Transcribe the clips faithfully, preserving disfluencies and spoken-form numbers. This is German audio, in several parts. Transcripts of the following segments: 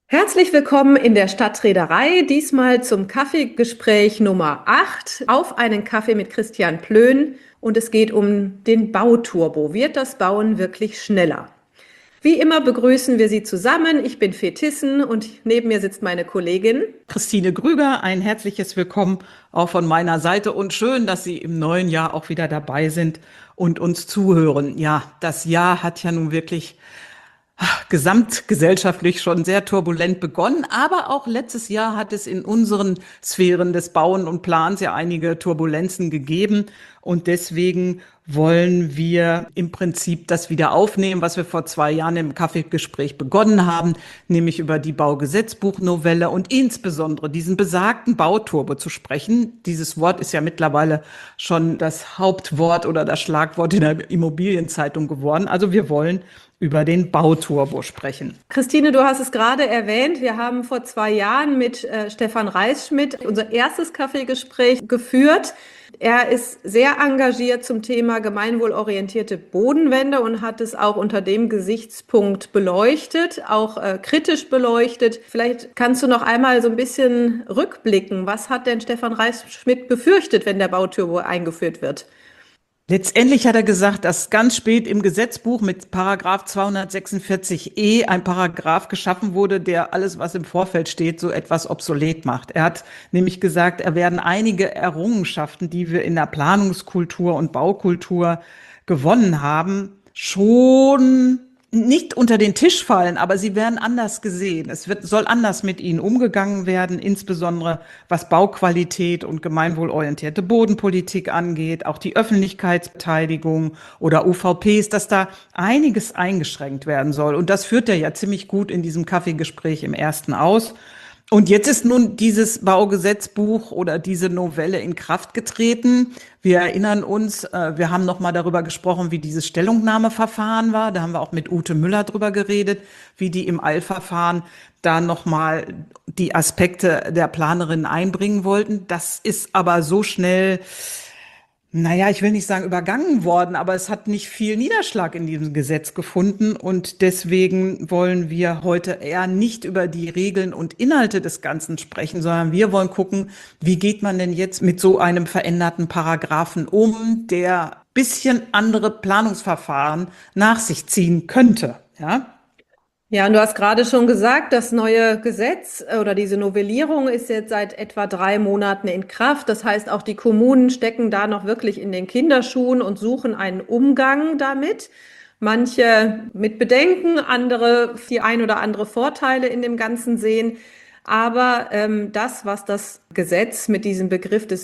Herzlich willkommen in der Stadtreederei, diesmal zum Kaffeegespräch Nummer acht auf einen Kaffee mit Christian Plön, und es geht um den Bauturbo. Wird das Bauen wirklich schneller? Wie immer begrüßen wir Sie zusammen. Ich bin Fee Tissen und neben mir sitzt meine Kollegin Christine Grüger, ein herzliches Willkommen auch von meiner Seite und schön, dass Sie im neuen Jahr auch wieder dabei sind und uns zuhören. Ja, das Jahr hat ja nun wirklich gesamtgesellschaftlich schon sehr turbulent begonnen, aber auch letztes Jahr hat es in unseren Sphären des Bauen und Plans ja einige Turbulenzen gegeben, und deswegen wollen wir im Prinzip das wieder aufnehmen, was wir vor zwei Jahren im Kaffeegespräch begonnen haben, nämlich über die Baugesetzbuchnovelle und insbesondere diesen besagten Bauturbo zu sprechen. Dieses Wort ist ja mittlerweile schon das Hauptwort oder das Schlagwort in der Immobilienzeitung geworden. Also wir wollen über den Bauturbo sprechen. Christine, du hast es gerade erwähnt. Wir haben vor zwei Jahren mit äh, Stefan Reisschmidt unser erstes Kaffeegespräch geführt. Er ist sehr engagiert zum Thema gemeinwohlorientierte Bodenwände und hat es auch unter dem Gesichtspunkt beleuchtet, auch äh, kritisch beleuchtet. Vielleicht kannst du noch einmal so ein bisschen rückblicken. Was hat denn Stefan Reisschmidt befürchtet, wenn der Bauturbo eingeführt wird? Letztendlich hat er gesagt, dass ganz spät im Gesetzbuch mit Paragraph zweihundertsechsundvierzig e ein Paragraph geschaffen wurde, der alles, was im Vorfeld steht, so etwas obsolet macht. Er hat nämlich gesagt, er werden einige Errungenschaften, die wir in der Planungskultur und Baukultur gewonnen haben, schon nicht unter den Tisch fallen, aber sie werden anders gesehen. Es wird, soll anders mit ihnen umgegangen werden, insbesondere was Bauqualität und gemeinwohlorientierte Bodenpolitik angeht, auch die Öffentlichkeitsbeteiligung oder U V Ps, dass da einiges eingeschränkt werden soll. Und das führt er ja ziemlich gut in diesem Kaffeegespräch im ersten aus. Und jetzt ist nun dieses Baugesetzbuch oder diese Novelle in Kraft getreten. Wir erinnern uns, äh, wir haben noch mal darüber gesprochen, wie dieses Stellungnahmeverfahren war. Da haben wir auch mit Ute Müller drüber geredet, wie die im Eilverfahren da noch mal die Aspekte der Planerin einbringen wollten. Das ist aber so schnell, naja, ich will nicht sagen übergangen worden, aber es hat nicht viel Niederschlag in diesem Gesetz gefunden, und deswegen wollen wir heute eher nicht über die Regeln und Inhalte des Ganzen sprechen, sondern wir wollen gucken, wie geht man denn jetzt mit so einem veränderten Paragraphen um, der bisschen andere Planungsverfahren nach sich ziehen könnte, ja? Ja, und du hast gerade schon gesagt, das neue Gesetz äh, oder diese Novellierung ist jetzt seit etwa drei Monaten in Kraft. Das heißt, auch die Kommunen stecken da noch wirklich in den Kinderschuhen und suchen einen Umgang damit. Manche mit Bedenken, andere die ein oder andere Vorteile in dem Ganzen sehen. Aber ähm, das, was das Gesetz mit diesem Begriff des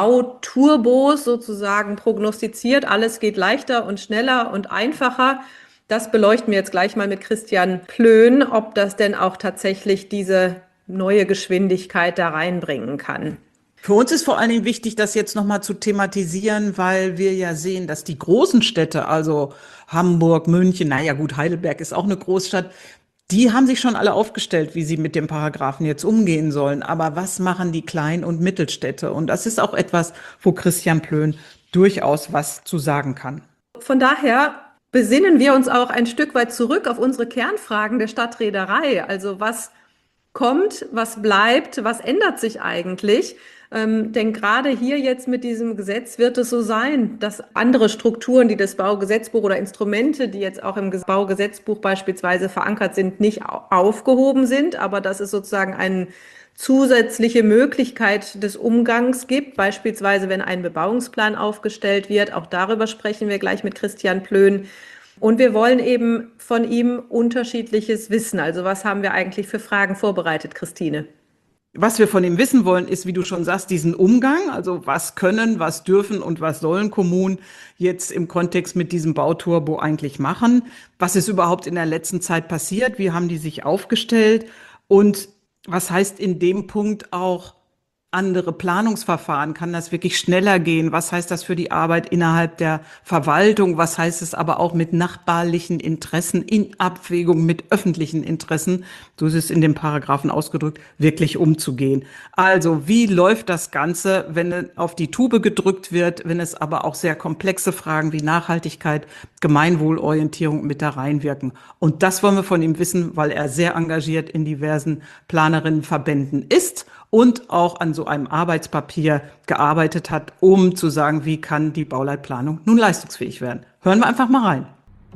Bauturbos sozusagen prognostiziert, alles geht leichter und schneller und einfacher. Das beleuchten wir jetzt gleich mal mit Christian Plön, ob das denn auch tatsächlich diese neue Geschwindigkeit da reinbringen kann. Für uns ist vor allen Dingen wichtig, das jetzt nochmal zu thematisieren, weil wir ja sehen, dass die großen Städte, also Hamburg, München, naja gut, Heidelberg ist auch eine Großstadt, die haben sich schon alle aufgestellt, wie sie mit dem Paragraphen jetzt umgehen sollen. Aber was machen die Klein- und Mittelstädte? Und das ist auch etwas, wo Christian Plön durchaus was zu sagen kann. Von daher besinnen wir uns auch ein Stück weit zurück auf unsere Kernfragen der Stadtreederei. Also was kommt, was bleibt, was ändert sich eigentlich? Ähm, denn gerade hier jetzt mit diesem Gesetz wird es so sein, dass andere Strukturen, die das Baugesetzbuch oder Instrumente, die jetzt auch im Baugesetzbuch beispielsweise verankert sind, nicht aufgehoben sind, aber dass es sozusagen eine zusätzliche Möglichkeit des Umgangs gibt, beispielsweise wenn ein Bebauungsplan aufgestellt wird. Auch darüber sprechen wir gleich mit Christian Plön. Und wir wollen eben von ihm unterschiedliches wissen. Also was haben wir eigentlich für Fragen vorbereitet, Christine? Was wir von ihm wissen wollen, ist, wie du schon sagst, diesen Umgang. Also was können, was dürfen und was sollen Kommunen jetzt im Kontext mit diesem Bauturbo eigentlich machen? Was ist überhaupt in der letzten Zeit passiert? Wie haben die sich aufgestellt? Und was heißt in dem Punkt auch, andere Planungsverfahren? Kann das wirklich schneller gehen? Was heißt das für die Arbeit innerhalb der Verwaltung? Was heißt es aber auch mit nachbarlichen Interessen in Abwägung mit öffentlichen Interessen, so ist es in dem Paragraphen ausgedrückt, wirklich umzugehen? Also, wie läuft das Ganze, wenn auf die Tube gedrückt wird, wenn es aber auch sehr komplexe Fragen wie Nachhaltigkeit, Gemeinwohlorientierung mit da reinwirken? Und das wollen wir von ihm wissen, weil er sehr engagiert in diversen Planerinnenverbänden ist und auch an so einem Arbeitspapier gearbeitet hat, um zu sagen, wie kann die Bauleitplanung nun leistungsfähig werden. Hören wir einfach mal rein.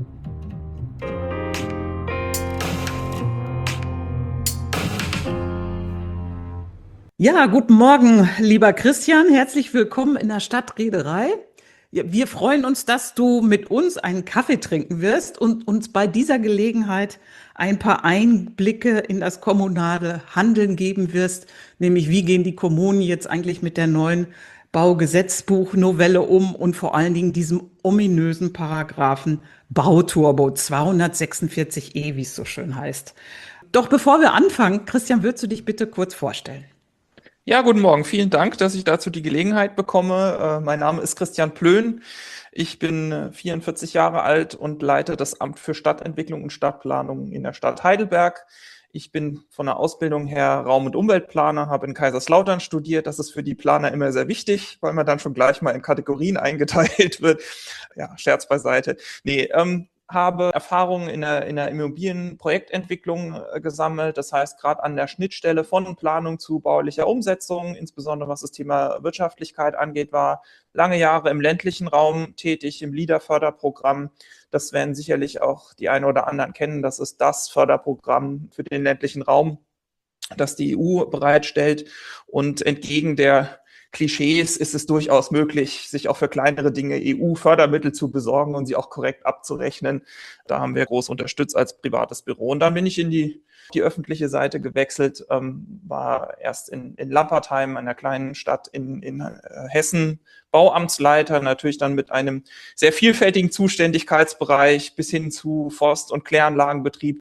Ja, guten Morgen, lieber Christian. Herzlich willkommen in der Stadtreederei. Ja, wir freuen uns, dass du mit uns einen Kaffee trinken wirst und uns bei dieser Gelegenheit ein paar Einblicke in das kommunale Handeln geben wirst, nämlich wie gehen die Kommunen jetzt eigentlich mit der neuen Baugesetzbuchnovelle um und vor allen Dingen diesem ominösen Paragraphen Bauturbo zweihundertsechsundvierzig e, wie es so schön heißt. Doch bevor wir anfangen, Christian, würdest du dich bitte kurz vorstellen? Ja, guten Morgen. Vielen Dank, dass ich dazu die Gelegenheit bekomme. Äh, mein Name ist Christian Plön. Ich bin äh, vierundvierzig Jahre alt und leite das Amt für Stadtentwicklung und Stadtplanung in der Stadt Heidelberg. Ich bin von der Ausbildung her Raum- und Umweltplaner, habe in Kaiserslautern studiert. Das ist für die Planer immer sehr wichtig, weil man dann schon gleich mal in Kategorien eingeteilt wird. Ja, Scherz beiseite. Nee, ähm, habe Erfahrungen in der, in der Immobilienprojektentwicklung äh, gesammelt. Das heißt, gerade an der Schnittstelle von Planung zu baulicher Umsetzung, insbesondere was das Thema Wirtschaftlichkeit angeht, war lange Jahre im ländlichen Raum tätig, im LEADER-Förderprogramm. Das werden sicherlich auch die einen oder anderen kennen. Das ist das Förderprogramm für den ländlichen Raum, das die E U bereitstellt. Und entgegen der Klischees ist es durchaus möglich, sich auch für kleinere Dinge E U-Fördermittel zu besorgen und sie auch korrekt abzurechnen. Da haben wir groß unterstützt als privates Büro. Und dann bin ich in die, die öffentliche Seite gewechselt, ähm, war erst in, in Lampertheim, einer kleinen Stadt in, in äh, Hessen, Bauamtsleiter, natürlich dann mit einem sehr vielfältigen Zuständigkeitsbereich bis hin zu Forst- und Kläranlagenbetrieb,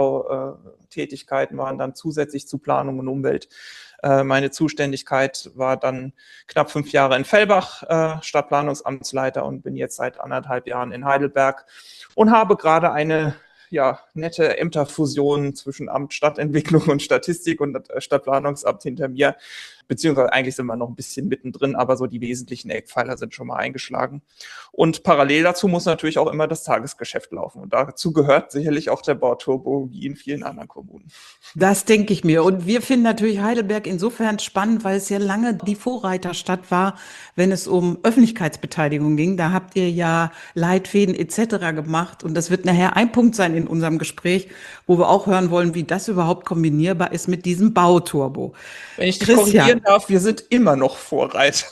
Tiefbautätigkeiten waren dann zusätzlich zu Planung und Umwelt. Meine Zuständigkeit war dann knapp fünf Jahre in Fellbach, äh, Stadtplanungsamtsleiter, und bin jetzt seit anderthalb Jahren in Heidelberg und habe gerade eine ja, nette Ämterfusion zwischen Amt Stadtentwicklung und Statistik und Stadtplanungsamt hinter mir. Beziehungsweise eigentlich sind wir noch ein bisschen mittendrin, aber so die wesentlichen Eckpfeiler sind schon mal eingeschlagen. Und parallel dazu muss natürlich auch immer das Tagesgeschäft laufen. Und dazu gehört sicherlich auch der Bauturbo wie in vielen anderen Kommunen. Das denke ich mir. Und wir finden natürlich Heidelberg insofern spannend, weil es ja lange die Vorreiterstadt war, wenn es um Öffentlichkeitsbeteiligung ging. Da habt ihr ja Leitfäden et cetera gemacht. Und das wird nachher ein Punkt sein in unserem Gespräch, wo wir auch hören wollen, wie das überhaupt kombinierbar ist mit diesem Bauturbo. Wenn ich dich korrigieren darf, wir sind immer noch Vorreiter.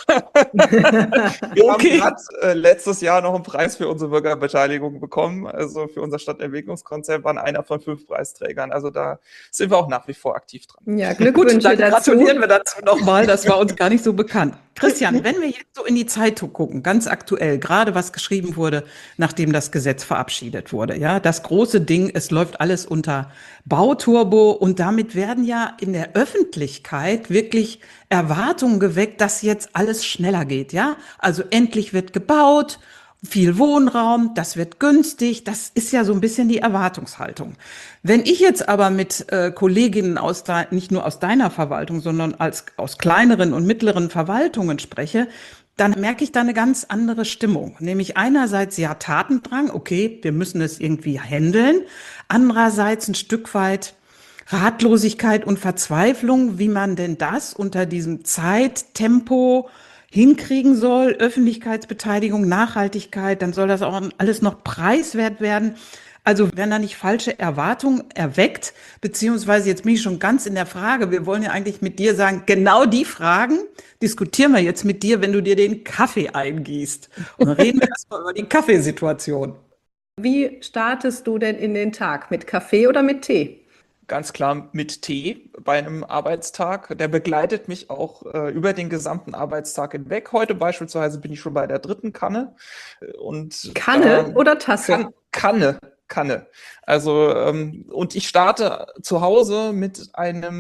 Wir okay. haben gerade äh, letztes Jahr noch einen Preis für unsere Bürgerbeteiligung bekommen. Also für unser Stadtentwicklungskonzept waren einer von fünf Preisträgern. Also da sind wir auch nach wie vor aktiv dran. Ja, Glückwünsche Gut, dann dazu. Gratulieren wir dazu nochmal. Das war uns gar nicht so bekannt. Christian, wenn wir jetzt so in die Zeitung gucken, ganz aktuell, gerade was geschrieben wurde, nachdem das Gesetz verabschiedet wurde, ja, das große Ding, es läuft alles unter Bauturbo und damit werden ja in der Öffentlichkeit wirklich Erwartungen geweckt, dass jetzt alles schneller geht, ja? Also endlich wird gebaut, viel Wohnraum, das wird günstig, das ist ja so ein bisschen die Erwartungshaltung. Wenn ich jetzt aber mit äh, Kolleginnen aus de, nicht nur aus deiner Verwaltung, sondern als, aus kleineren und mittleren Verwaltungen spreche, dann merke ich da eine ganz andere Stimmung. Nämlich einerseits ja Tatendrang, okay, wir müssen es irgendwie handeln, andererseits ein Stück weit Ratlosigkeit und Verzweiflung, wie man denn das unter diesem Zeittempo hinkriegen soll, Öffentlichkeitsbeteiligung, Nachhaltigkeit, dann soll das auch alles noch preiswert werden. Also werden da nicht falsche Erwartungen erweckt, beziehungsweise jetzt bin ich schon ganz in der Frage, wir wollen ja eigentlich mit dir sagen, genau die Fragen diskutieren wir jetzt mit dir, wenn du dir den Kaffee eingießt. Und dann reden wir erstmal über die Kaffeesituation. Wie startest du denn in den Tag? Mit Kaffee oder mit Tee? Ganz klar mit Tee bei einem Arbeitstag. Der begleitet mich auch äh, über den gesamten Arbeitstag hinweg. Heute beispielsweise bin ich schon bei der dritten Kanne. Und, Kanne äh, oder Tasse? Kan Kanne, Kanne. Also, ähm, und ich starte zu Hause mit einem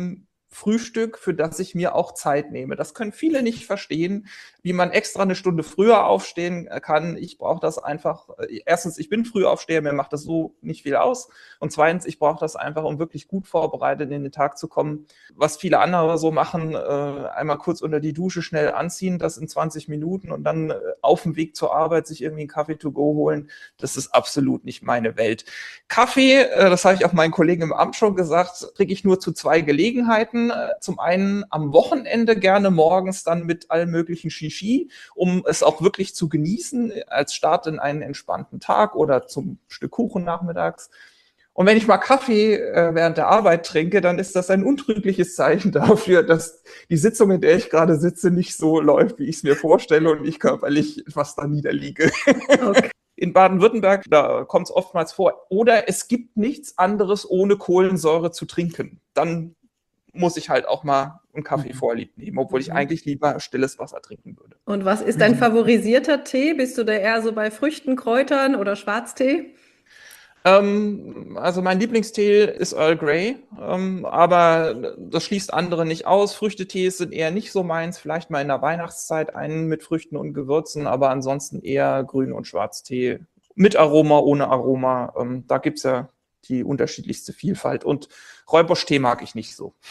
Frühstück, für das ich mir auch Zeit nehme. Das können viele nicht verstehen, wie man extra eine Stunde früher aufstehen kann. Ich brauche das einfach. Erstens, ich bin Frühaufsteher, mir macht das so nicht viel aus. Und zweitens, ich brauche das einfach, um wirklich gut vorbereitet in den Tag zu kommen. Was viele andere so machen, einmal kurz unter die Dusche schnell anziehen, das in zwanzig Minuten und dann auf dem Weg zur Arbeit sich irgendwie einen Kaffee to go holen. Das ist absolut nicht meine Welt. Kaffee, das habe ich auch meinen Kollegen im Amt schon gesagt, trinke ich nur zu zwei Gelegenheiten. Zum einen am Wochenende gerne morgens dann mit allem möglichen Shishi, um es auch wirklich zu genießen als Start in einen entspannten Tag oder zum Stück Kuchen nachmittags. Und wenn ich mal Kaffee äh, während der Arbeit trinke, dann ist das ein untrügliches Zeichen dafür, dass die Sitzung, in der ich gerade sitze, nicht so läuft, wie ich es mir vorstelle und ich körperlich etwas da niederliege. Okay. In Baden-Württemberg, da kommt es oftmals vor, oder es gibt nichts anderes ohne Kohlensäure zu trinken. Dann muss ich halt auch mal einen Kaffee mhm. vorlieb nehmen, obwohl ich eigentlich lieber stilles Wasser trinken würde. Und was ist dein favorisierter Tee? Bist du da eher so bei Früchten, Kräutern oder Schwarztee? Ähm, also mein Lieblingstee ist Earl Grey, ähm, aber das schließt andere nicht aus. Früchtetees sind eher nicht so meins, vielleicht mal in der Weihnachtszeit einen mit Früchten und Gewürzen, aber ansonsten eher Grün- und Schwarztee mit Aroma, ohne Aroma. Ähm, da gibt's ja die unterschiedlichste Vielfalt. Und Räubusch-Tee mag ich nicht so.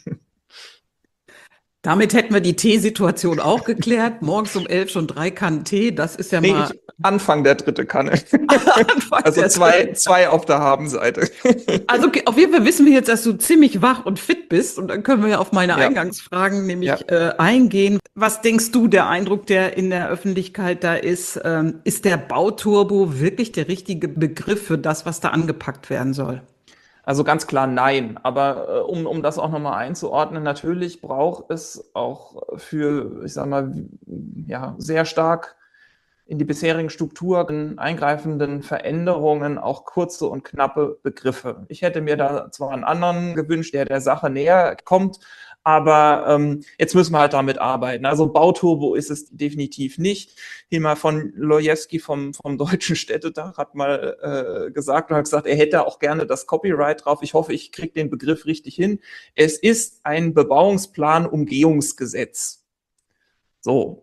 Damit hätten wir die Teesituation auch geklärt. Morgens um elf schon drei Kannen Tee, das ist ja nee, mal... Ich, Anfang der dritte Kanne. Also zwei, zwei auf der Habenseite. Also okay, auf jeden Fall wissen wir jetzt, dass du ziemlich wach und fit bist. Und dann können wir ja auf meine ja. Eingangsfragen nämlich ja. äh, eingehen. Was denkst du, der Eindruck, der in der Öffentlichkeit da ist, ähm, ist der Bauturbo wirklich der richtige Begriff für das, was da angepackt werden soll? Also ganz klar nein, aber äh, um, um das auch nochmal einzuordnen, natürlich braucht es auch für, ich sag mal, ja, sehr stark in die bisherigen Strukturen eingreifenden Veränderungen auch kurze und knappe Begriffe. Ich hätte mir da zwar einen anderen gewünscht, der der Sache näher kommt, aber ähm, jetzt müssen wir halt damit arbeiten. Also Bauturbo ist es definitiv nicht. Hilmar von Lojewski vom, vom Deutschen Städtetag hat mal äh, gesagt und hat gesagt, er hätte auch gerne das Copyright drauf. Ich hoffe, ich kriege den Begriff richtig hin. Es ist ein Bebauungsplan-Umgehungsgesetz. So.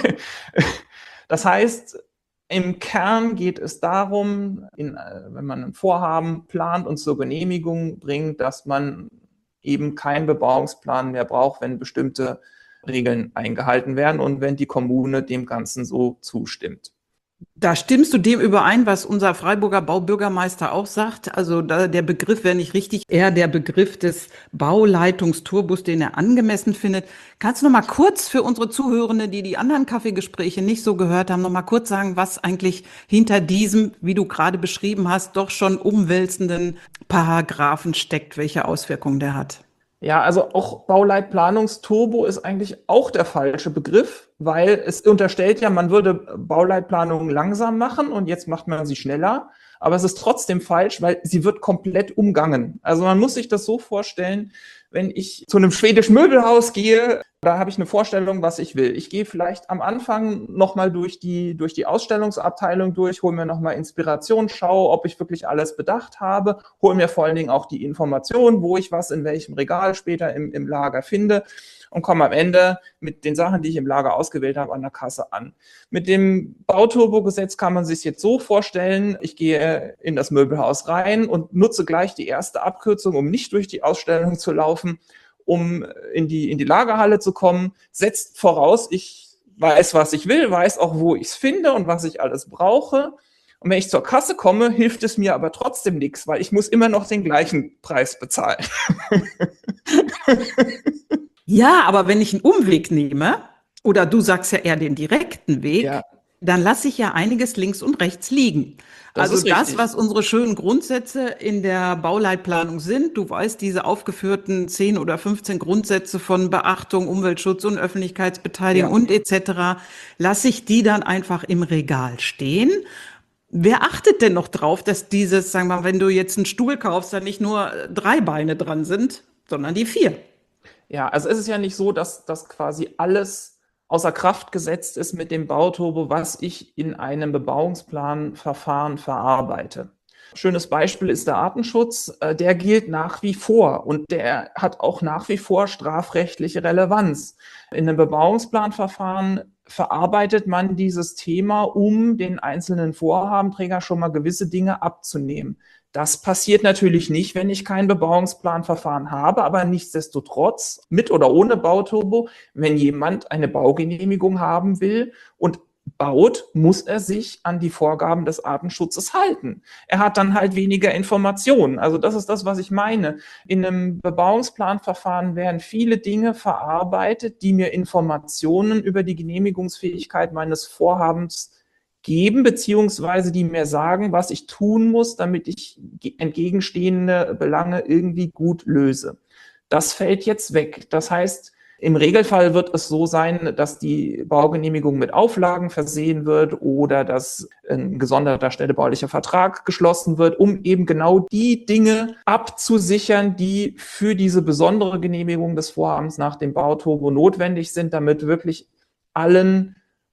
Das heißt, im Kern geht es darum, in, wenn man ein Vorhaben plant und zur Genehmigung bringt, dass man eben keinen Bebauungsplan mehr braucht, wenn bestimmte Regeln eingehalten werden und wenn die Kommune dem Ganzen so zustimmt. Da stimmst du dem überein, was unser Freiburger Baubürgermeister auch sagt. Also da, der Begriff wäre nicht richtig, eher der Begriff des Bauleitungsturbus, den er angemessen findet. Kannst du noch mal kurz für unsere Zuhörende, die die anderen Kaffeegespräche nicht so gehört haben, noch mal kurz sagen, was eigentlich hinter diesem, wie du gerade beschrieben hast, doch schon umwälzenden Paragraphen steckt, welche Auswirkungen der hat? Ja, also auch Bauleitplanungsturbo ist eigentlich auch der falsche Begriff, weil es unterstellt ja, man würde Bauleitplanungen langsam machen und jetzt macht man sie schneller. Aber es ist trotzdem falsch, weil sie wird komplett umgangen. Also man muss sich das so vorstellen, wenn ich zu einem schwedischen Möbelhaus gehe, da habe ich eine Vorstellung, was ich will. Ich gehe vielleicht am Anfang nochmal durch die, durch die Ausstellungsabteilung durch, hole mir nochmal Inspiration, schaue, ob ich wirklich alles bedacht habe, hole mir vor allen Dingen auch die Informationen, wo ich was in welchem Regal später im, im Lager finde und komme am Ende mit den Sachen, die ich im Lager ausgewählt habe, an der Kasse an. Mit dem Bauturbo-Gesetz kann man sich jetzt so vorstellen, ich gehe in das Möbelhaus rein und nutze gleich die erste Abkürzung, um nicht durch die Ausstellung zu laufen, um in die, in die Lagerhalle zu kommen, setzt voraus, ich weiß, was ich will, weiß auch, wo ich es finde und was ich alles brauche. Und wenn ich zur Kasse komme, hilft es mir aber trotzdem nichts, weil ich muss immer noch den gleichen Preis bezahlen. Ja, aber wenn ich einen Umweg nehme, oder du sagst ja eher den direkten Weg, ja, dann lasse ich ja einiges links und rechts liegen. Das also das, was unsere schönen Grundsätze in der Bauleitplanung sind, du weißt, diese aufgeführten zehn oder fünfzehn Grundsätze von Beachtung, Umweltschutz und Öffentlichkeitsbeteiligung ja. und et cetera, lasse ich die dann einfach im Regal stehen. Wer achtet denn noch drauf, dass dieses, sagen wir mal, wenn du jetzt einen Stuhl kaufst, da nicht nur drei Beine dran sind, sondern die vier? Ja, also es ist ja nicht so, dass das quasi alles außer Kraft gesetzt ist mit dem Bauturbo, was ich in einem Bebauungsplanverfahren verarbeite. Schönes Beispiel ist der Artenschutz. Der gilt nach wie vor und der hat auch nach wie vor strafrechtliche Relevanz. In einem Bebauungsplanverfahren verarbeitet man dieses Thema, um den einzelnen Vorhabenträger schon mal gewisse Dinge abzunehmen. Das passiert natürlich nicht, wenn ich kein Bebauungsplanverfahren habe, aber nichtsdestotrotz, mit oder ohne Bauturbo, wenn jemand eine Baugenehmigung haben will und baut, muss er sich an die Vorgaben des Artenschutzes halten. Er hat dann halt weniger Informationen. Also das ist das, was ich meine. In einem Bebauungsplanverfahren werden viele Dinge verarbeitet, die mir Informationen über die Genehmigungsfähigkeit meines Vorhabens geben, beziehungsweise die mir sagen, was ich tun muss, damit ich entgegenstehende Belange irgendwie gut löse. Das fällt jetzt weg. Das heißt, im Regelfall wird es so sein, dass die Baugenehmigung mit Auflagen versehen wird oder dass ein gesonderter städtebaulicher Vertrag geschlossen wird, um eben genau die Dinge abzusichern, die für diese besondere Genehmigung des Vorhabens nach dem Bauturbo notwendig sind, damit wirklich allen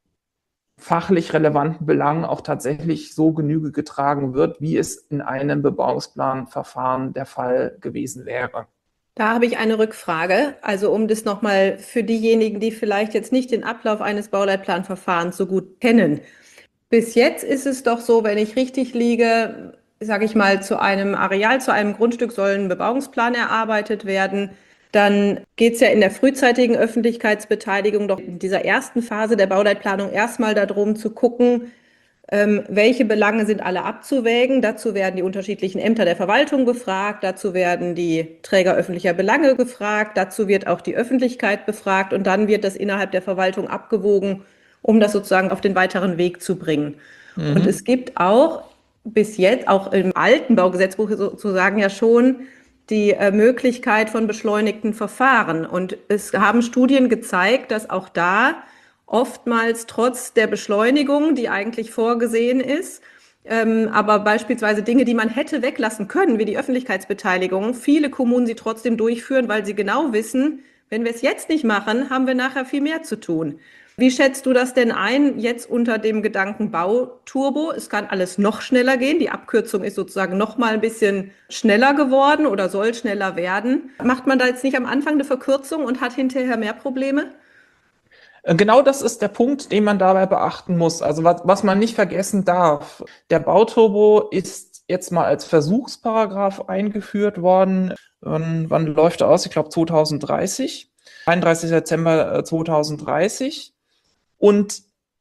fachlich relevanten Belangen auch tatsächlich so Genüge getragen wird, wie es in einem Bebauungsplanverfahren der Fall gewesen wäre. Da habe ich eine Rückfrage, also um das nochmal für diejenigen, die vielleicht jetzt nicht den Ablauf eines Bauleitplanverfahrens so gut kennen. Bis jetzt ist es doch so, wenn ich richtig liege, sage ich mal, zu einem Areal, zu einem Grundstück soll ein Bebauungsplan erarbeitet werden. Dann geht es ja in der frühzeitigen Öffentlichkeitsbeteiligung doch in dieser ersten Phase der Bauleitplanung erstmal darum zu gucken, Ähm, welche Belange sind alle abzuwägen? Dazu werden die unterschiedlichen Ämter der Verwaltung befragt, dazu werden die Träger öffentlicher Belange befragt, dazu wird auch die Öffentlichkeit befragt und dann wird das innerhalb der Verwaltung abgewogen, um das sozusagen auf den weiteren Weg zu bringen. Mhm. Und es gibt auch bis jetzt, auch im alten Baugesetzbuch sozusagen ja schon, die äh, Möglichkeit von beschleunigten Verfahren. Und es haben Studien gezeigt, dass auch da oftmals trotz der Beschleunigung, die eigentlich vorgesehen ist, ähm, aber beispielsweise Dinge, die man hätte weglassen können, wie die Öffentlichkeitsbeteiligung, viele Kommunen sie trotzdem durchführen, weil sie genau wissen, wenn wir es jetzt nicht machen, haben wir nachher viel mehr zu tun. Wie schätzt du das denn ein, jetzt unter dem Gedanken Bauturbo? Es kann alles noch schneller gehen. Die Abkürzung ist sozusagen noch mal ein bisschen schneller geworden oder soll schneller werden. Macht man da jetzt nicht am Anfang eine Verkürzung und hat hinterher mehr Probleme? Genau das ist der Punkt, den man dabei beachten muss. Also was, was man nicht vergessen darf, der Bauturbo ist jetzt mal als Versuchsparagraph eingeführt worden. Wann, wann läuft er aus? Ich glaube zweitausenddreißig, einunddreißigster Dezember zweitausenddreißig. Und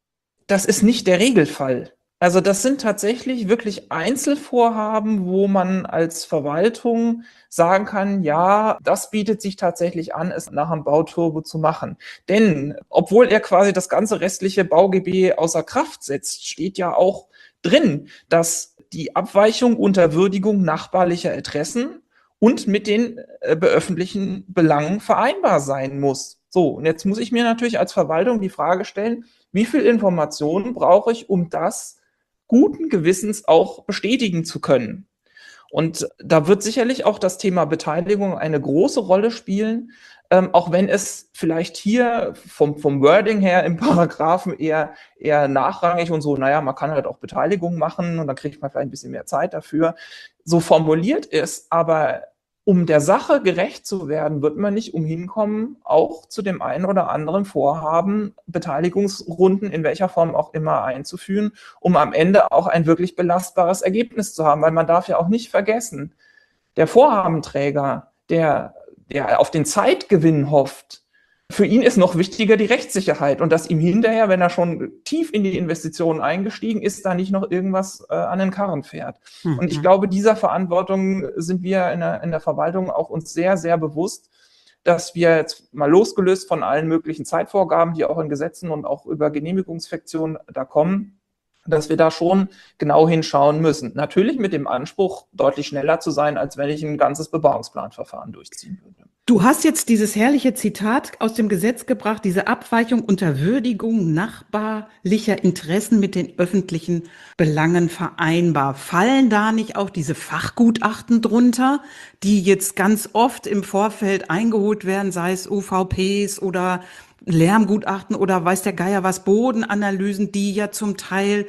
das ist nicht der Regelfall. Also das sind tatsächlich wirklich Einzelvorhaben, wo man als Verwaltung sagen kann, ja, das bietet sich tatsächlich an, es nach einem Bauturbo zu machen. Denn obwohl er quasi das ganze restliche Bau-G B außer Kraft setzt, steht ja auch drin, dass die Abweichung unter Würdigung nachbarlicher Interessen und mit den äh, öffentlichen Belangen vereinbar sein muss. So, und jetzt muss ich mir natürlich als Verwaltung die Frage stellen, wie viel Informationen brauche ich, um das guten Gewissens auch bestätigen zu können. Und da wird sicherlich auch das Thema Beteiligung eine große Rolle spielen, ähm, auch wenn es vielleicht hier vom, vom Wording her im Paragraphen eher, eher nachrangig und so, naja, man kann halt auch Beteiligung machen und dann kriegt man vielleicht ein bisschen mehr Zeit dafür, so formuliert ist, aber um der Sache gerecht zu werden, wird man nicht umhin kommen, auch zu dem einen oder anderen Vorhaben Beteiligungsrunden in welcher Form auch immer einzuführen, um am Ende auch ein wirklich belastbares Ergebnis zu haben. Weil man darf ja auch nicht vergessen, der Vorhabenträger, der, der auf den Zeitgewinn hofft, für ihn ist noch wichtiger die Rechtssicherheit und dass ihm hinterher, wenn er schon tief in die Investitionen eingestiegen ist, da nicht noch irgendwas äh, an den Karren fährt. Mhm. Und ich glaube, dieser Verantwortung sind wir in der, in der Verwaltung auch uns sehr, sehr bewusst, dass wir jetzt mal losgelöst von allen möglichen Zeitvorgaben, die auch in Gesetzen und auch über Genehmigungsfiktionen da kommen, dass wir da schon genau hinschauen müssen. Natürlich mit dem Anspruch, deutlich schneller zu sein, als wenn ich ein ganzes Bebauungsplanverfahren durchziehen würde. Du hast jetzt dieses herrliche Zitat aus dem Gesetz gebracht, diese Abweichung unter Würdigung nachbarlicher Interessen mit den öffentlichen Belangen vereinbar. Fallen da nicht auch diese Fachgutachten drunter, die jetzt ganz oft im Vorfeld eingeholt werden, sei es U V Ps oder Lärmgutachten oder weiß der Geier was, Bodenanalysen, die ja zum Teil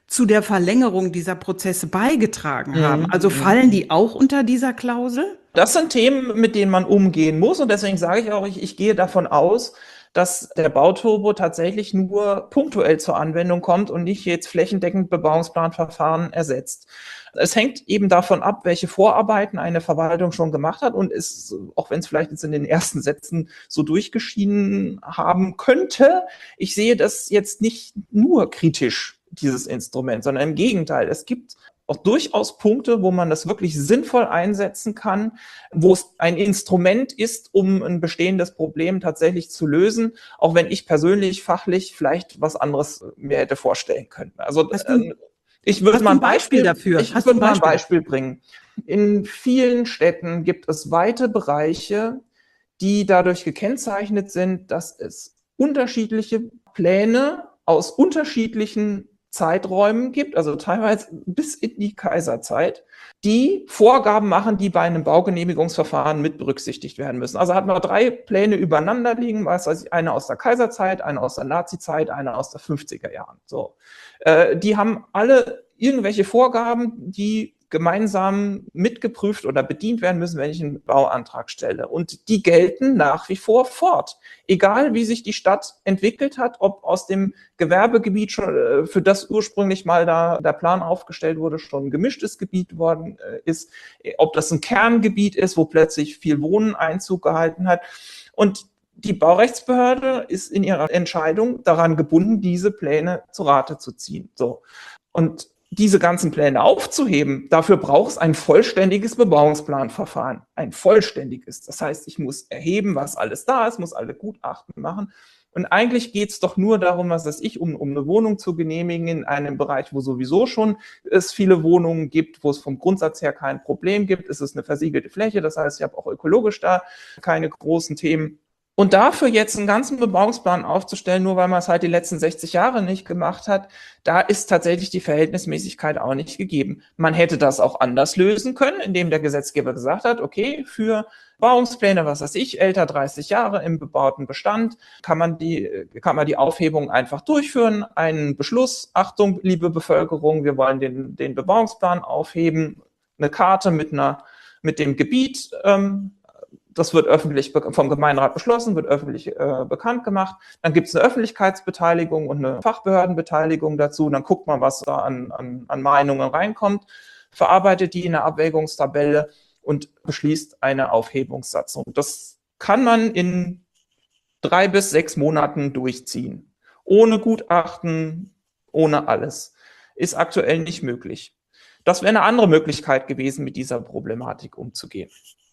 zu der Verlängerung dieser Prozesse beigetragen haben. Mhm. Also fallen die auch unter dieser Klausel? Das sind Themen, mit denen man umgehen muss. Und deswegen sage ich auch, ich, ich gehe davon aus, dass der Bauturbo tatsächlich nur punktuell zur Anwendung kommt und nicht jetzt flächendeckend Bebauungsplanverfahren ersetzt. Es hängt eben davon ab, welche Vorarbeiten eine Verwaltung schon gemacht hat und ist, auch wenn es vielleicht jetzt in den ersten Sätzen so durchgeschieden haben könnte, ich sehe das jetzt nicht nur kritisch, dieses Instrument, sondern im Gegenteil. Es gibt auch durchaus Punkte, wo man das wirklich sinnvoll einsetzen kann, wo es ein Instrument ist, um ein bestehendes Problem tatsächlich zu lösen, auch wenn ich persönlich fachlich vielleicht was anderes mir hätte vorstellen können. Also Hast du, äh, ich würde hast mal du ein Beispiel, dafür? ich Hast du würde ein mal ein Beispiel? Beispiel bringen. In vielen Städten gibt es weite Bereiche, die dadurch gekennzeichnet sind, dass es unterschiedliche Pläne aus unterschiedlichen Zeiträumen gibt, also teilweise bis in die Kaiserzeit, die Vorgaben machen, die bei einem Baugenehmigungsverfahren mit berücksichtigt werden müssen. Also hat man drei Pläne übereinander liegen, was weiß ich, eine aus der Kaiserzeit, eine aus der Nazizeit, eine aus der fünfziger Jahren. So, äh, die haben alle irgendwelche Vorgaben, die gemeinsam mitgeprüft oder bedient werden müssen, wenn ich einen Bauantrag stelle. Und die gelten nach wie vor fort. Egal, wie sich die Stadt entwickelt hat, ob aus dem Gewerbegebiet schon, für das ursprünglich mal da der Plan aufgestellt wurde, schon ein gemischtes Gebiet worden ist, ob das ein Kerngebiet ist, wo plötzlich viel Wohnen Einzug gehalten hat. Und die Baurechtsbehörde ist in ihrer Entscheidung daran gebunden, diese Pläne zu Rate zu ziehen. So. Und diese ganzen Pläne aufzuheben, dafür braucht es ein vollständiges Bebauungsplanverfahren. Ein vollständiges. Das heißt, ich muss erheben, was alles da ist, muss alle Gutachten machen. Und eigentlich geht es doch nur darum, was weiß ich, um, um eine Wohnung zu genehmigen in einem Bereich, wo sowieso schon es viele Wohnungen gibt, wo es vom Grundsatz her kein Problem gibt. Es ist eine versiegelte Fläche, das heißt, ich habe auch ökologisch da keine großen Themen. Und dafür jetzt einen ganzen Bebauungsplan aufzustellen, nur weil man es halt die letzten sechzig Jahre nicht gemacht hat, da ist tatsächlich die Verhältnismäßigkeit auch nicht gegeben. Man hätte das auch anders lösen können, indem der Gesetzgeber gesagt hat, okay, für Bebauungspläne, was weiß ich, älter dreißig Jahre im bebauten Bestand, kann man die, kann man die Aufhebung einfach durchführen, einen Beschluss, Achtung, liebe Bevölkerung, wir wollen den, den Bebauungsplan aufheben, eine Karte mit einer, mit dem Gebiet, ähm, das wird öffentlich vom Gemeinderat beschlossen, wird öffentlich äh, bekannt gemacht. Dann gibt es eine Öffentlichkeitsbeteiligung und eine Fachbehördenbeteiligung dazu. Dann guckt man, was da an, an, an Meinungen reinkommt, verarbeitet die in eine Abwägungstabelle und beschließt eine Aufhebungssatzung. Das kann man in drei bis sechs Monaten durchziehen. Ohne Gutachten, ohne alles. Ist aktuell nicht möglich. Das wäre eine andere Möglichkeit gewesen, mit dieser Problematik umzugehen.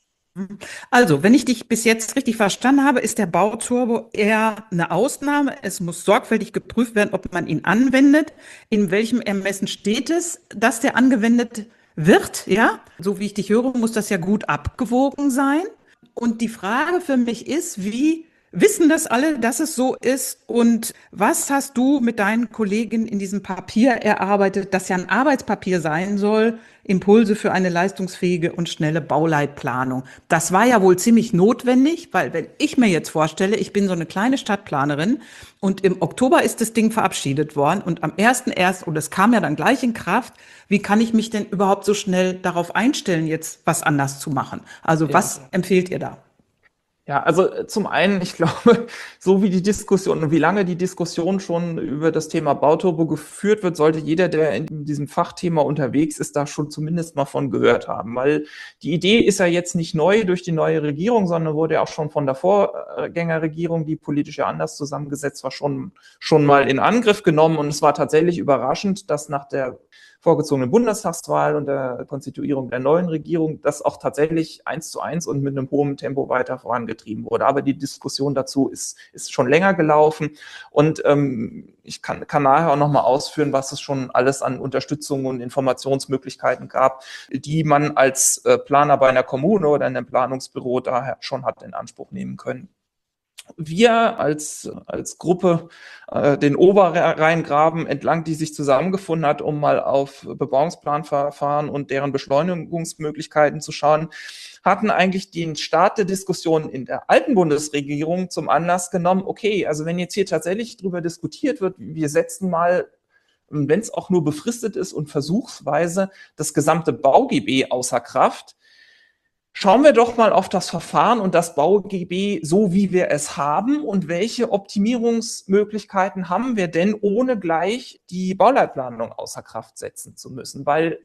Also, wenn ich dich bis jetzt richtig verstanden habe, ist der Bauturbo eher eine Ausnahme. Es muss sorgfältig geprüft werden, ob man ihn anwendet. In welchem Ermessen steht es, dass der angewendet wird? Ja, so wie ich dich höre, muss das ja gut abgewogen sein. Und die Frage für mich ist, wie wissen das alle, dass es so ist? Und was hast du mit deinen Kollegen in diesem Papier erarbeitet, das ja ein Arbeitspapier sein soll, Impulse für eine leistungsfähige und schnelle Bauleitplanung? Das war ja wohl ziemlich notwendig, weil wenn ich mir jetzt vorstelle, ich bin so eine kleine Stadtplanerin und im Oktober ist das Ding verabschiedet worden und am ersten ersten und es kam ja dann gleich in Kraft, wie kann ich mich denn überhaupt so schnell darauf einstellen, jetzt was anders zu machen? Also Ja. was empfehlt ihr da? Ja, also zum einen, ich glaube, so wie die Diskussion und wie lange die Diskussion schon über das Thema Bauturbo geführt wird, sollte jeder, der in diesem Fachthema unterwegs ist, da schon zumindest mal von gehört haben. Weil die Idee ist ja jetzt nicht neu durch die neue Regierung, sondern wurde ja auch schon von der Vorgängerregierung, die politisch ja anders zusammengesetzt war, schon, schon mal in Angriff genommen. Und es war tatsächlich überraschend, dass nach der vorgezogenen Bundestagswahl und der Konstituierung der neuen Regierung das auch tatsächlich eins zu eins und mit einem hohen Tempo weiter vorangetrieben wurde. Aber die Diskussion dazu ist, ist schon länger gelaufen und ähm, ich kann, kann nachher auch nochmal ausführen, was es schon alles an Unterstützung und Informationsmöglichkeiten gab, die man als äh, Planer bei einer Kommune oder in einem Planungsbüro daher schon hat in Anspruch nehmen können. Wir als, als Gruppe äh, den Oberrheingraben entlang, die sich zusammengefunden hat, um mal auf Bebauungsplanverfahren und deren Beschleunigungsmöglichkeiten zu schauen, hatten eigentlich den Start der Diskussion in der alten Bundesregierung zum Anlass genommen, okay, also wenn jetzt hier tatsächlich drüber diskutiert wird, wir setzen mal wenn es auch nur befristet ist und versuchsweise, das gesamte Bau G B außer Kraft. Schauen wir doch mal auf das Verfahren und das Bau G B so, wie wir es haben und welche Optimierungsmöglichkeiten haben wir denn, ohne gleich die Bauleitplanung außer Kraft setzen zu müssen. Weil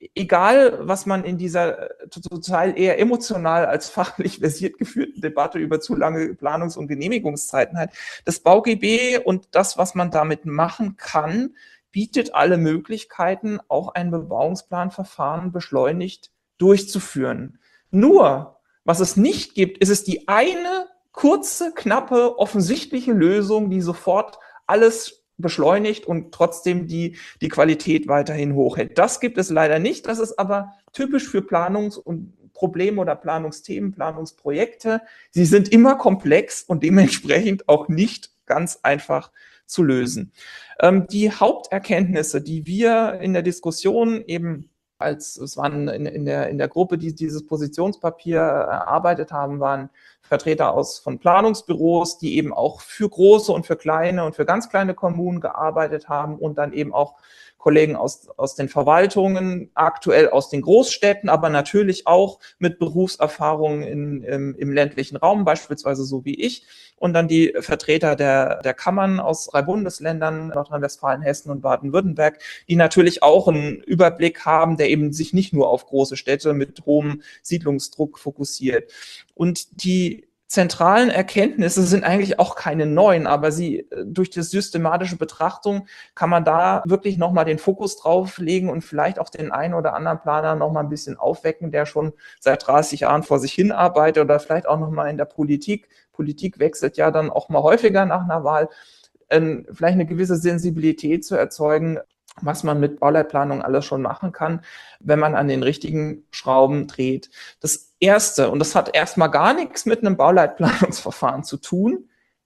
egal, was man in dieser total eher emotional als fachlich versiert geführten Debatte über zu lange Planungs- und Genehmigungszeiten hat, das Bau G B und das, was man damit machen kann, bietet alle Möglichkeiten, auch ein Bebauungsplanverfahren beschleunigt durchzuführen. Nur, was es nicht gibt, ist es die eine kurze, knappe, offensichtliche Lösung, die sofort alles beschleunigt und trotzdem die, die Qualität weiterhin hochhält. Das gibt es leider nicht. Das ist aber typisch für Planungs- und Probleme oder Planungsthemen, Planungsprojekte. Sie sind immer komplex und dementsprechend auch nicht ganz einfach zu lösen. Ähm, die Haupterkenntnisse, die wir in der Diskussion eben als es waren in, in, der, in der Gruppe, die dieses Positionspapier erarbeitet haben, waren Vertreter aus von Planungsbüros, die eben auch für große und für kleine und für ganz kleine Kommunen gearbeitet haben und dann eben auch Kollegen aus, aus den Verwaltungen, aktuell aus den Großstädten, aber natürlich auch mit Berufserfahrung in, im, im ländlichen Raum, beispielsweise so wie ich. Und dann die Vertreter der, der Kammern aus drei Bundesländern, Nordrhein-Westfalen, Hessen und Baden-Württemberg, die natürlich auch einen Überblick haben, der eben sich nicht nur auf große Städte mit hohem Siedlungsdruck fokussiert. Und die zentralen Erkenntnisse sind eigentlich auch keine neuen, aber sie durch die systematische Betrachtung kann man da wirklich nochmal den Fokus drauf legen und vielleicht auch den einen oder anderen Planer nochmal ein bisschen aufwecken, der schon seit dreißig Jahren vor sich hin arbeitet oder vielleicht auch nochmal in der Politik. Politik wechselt ja dann auch mal häufiger nach einer Wahl, ähm, vielleicht eine gewisse Sensibilität zu erzeugen, was man mit Bauleitplanung alles schon machen kann, wenn man an den richtigen Schrauben dreht. Das Erste, und das hat erstmal gar nichts mit einem Bauleitplanungsverfahren zu tun,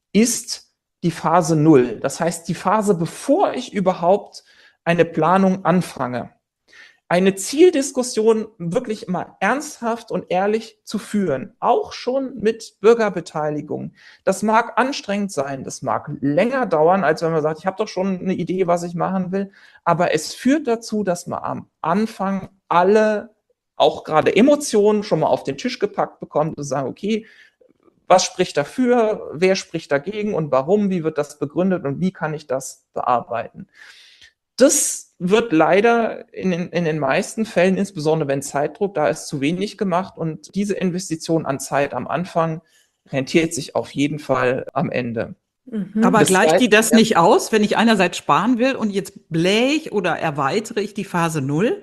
ist die Phase Null. Das heißt, die Phase, bevor ich überhaupt eine Planung anfange. Eine Zieldiskussion wirklich mal ernsthaft und ehrlich zu führen, auch schon mit Bürgerbeteiligung. Das mag anstrengend sein, das mag länger dauern, als wenn man sagt, ich habe doch schon eine Idee, was ich machen will, aber es führt dazu, dass man am Anfang alle, auch gerade Emotionen, schon mal auf den Tisch gepackt bekommt und sagen, okay, was spricht dafür, wer spricht dagegen und warum, wie wird das begründet und wie kann ich das bearbeiten? Das wird leider in den, in den meisten Fällen, insbesondere wenn Zeitdruck da ist, zu wenig gemacht und diese Investition an Zeit am Anfang rentiert sich auf jeden Fall am Ende. Mhm. Aber das gleicht die das ja nicht aus, wenn ich einerseits sparen will und jetzt blähe ich oder erweitere ich die Phase Null?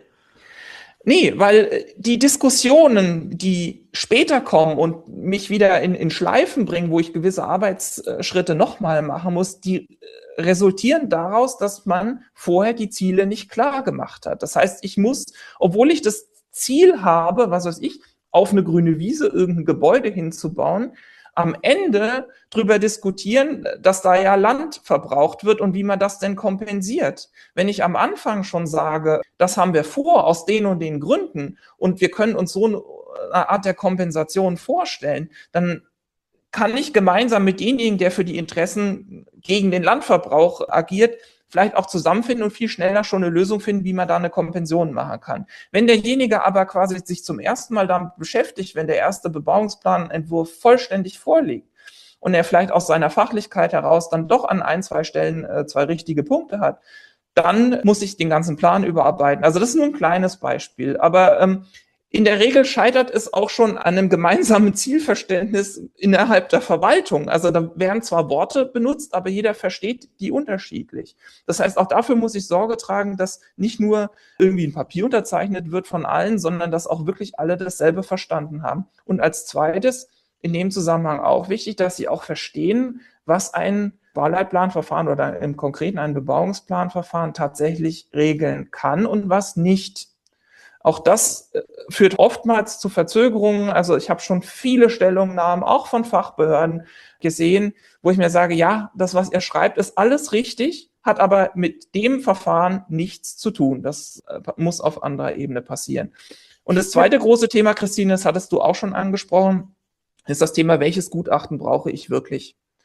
Nee, weil die Diskussionen, die später kommen und mich wieder in, in Schleifen bringen, wo ich gewisse Arbeitsschritte nochmal machen muss, die resultieren daraus, dass man vorher die Ziele nicht klar gemacht hat. Das heißt, ich muss, obwohl ich das Ziel habe, was weiß ich, auf eine grüne Wiese irgendein Gebäude hinzubauen, am Ende drüber diskutieren, dass da ja Land verbraucht wird und wie man das denn kompensiert. Wenn ich am Anfang schon sage, das haben wir vor aus den und den Gründen und wir können uns so eine Art der Kompensation vorstellen, dann kann ich gemeinsam mit demjenigen, der für die Interessen gegen den Landverbrauch agiert, vielleicht auch zusammenfinden und viel schneller schon eine Lösung finden, wie man da eine Kompensation machen kann. Wenn derjenige aber quasi sich zum ersten Mal damit beschäftigt, wenn der erste Bebauungsplanentwurf vollständig vorliegt und er vielleicht aus seiner Fachlichkeit heraus dann doch an ein, zwei Stellen äh, zwei richtige Punkte hat, dann muss ich den ganzen Plan überarbeiten. Also das ist nur ein kleines Beispiel, aber ähm, in der Regel scheitert es auch schon an einem gemeinsamen Zielverständnis innerhalb der Verwaltung. Also da werden zwar Worte benutzt, aber jeder versteht die unterschiedlich. Das heißt, auch dafür muss ich Sorge tragen, dass nicht nur irgendwie ein Papier unterzeichnet wird von allen, sondern dass auch wirklich alle dasselbe verstanden haben. Und als zweites, in dem Zusammenhang auch wichtig, dass sie auch verstehen, was ein Bauleitplanverfahren oder im Konkreten ein Bebauungsplanverfahren tatsächlich regeln kann und was nicht. Auch das führt oftmals zu Verzögerungen. Also ich habe schon viele Stellungnahmen, auch von Fachbehörden, gesehen, wo ich mir sage, ja, das, was ihr schreibt, ist alles richtig, hat aber mit dem Verfahren nichts zu tun. Das muss auf anderer Ebene passieren. Und das zweite große Thema, Christine, das hattest du auch schon angesprochen, ist das Thema, welches Gutachten brauche ich wirklich?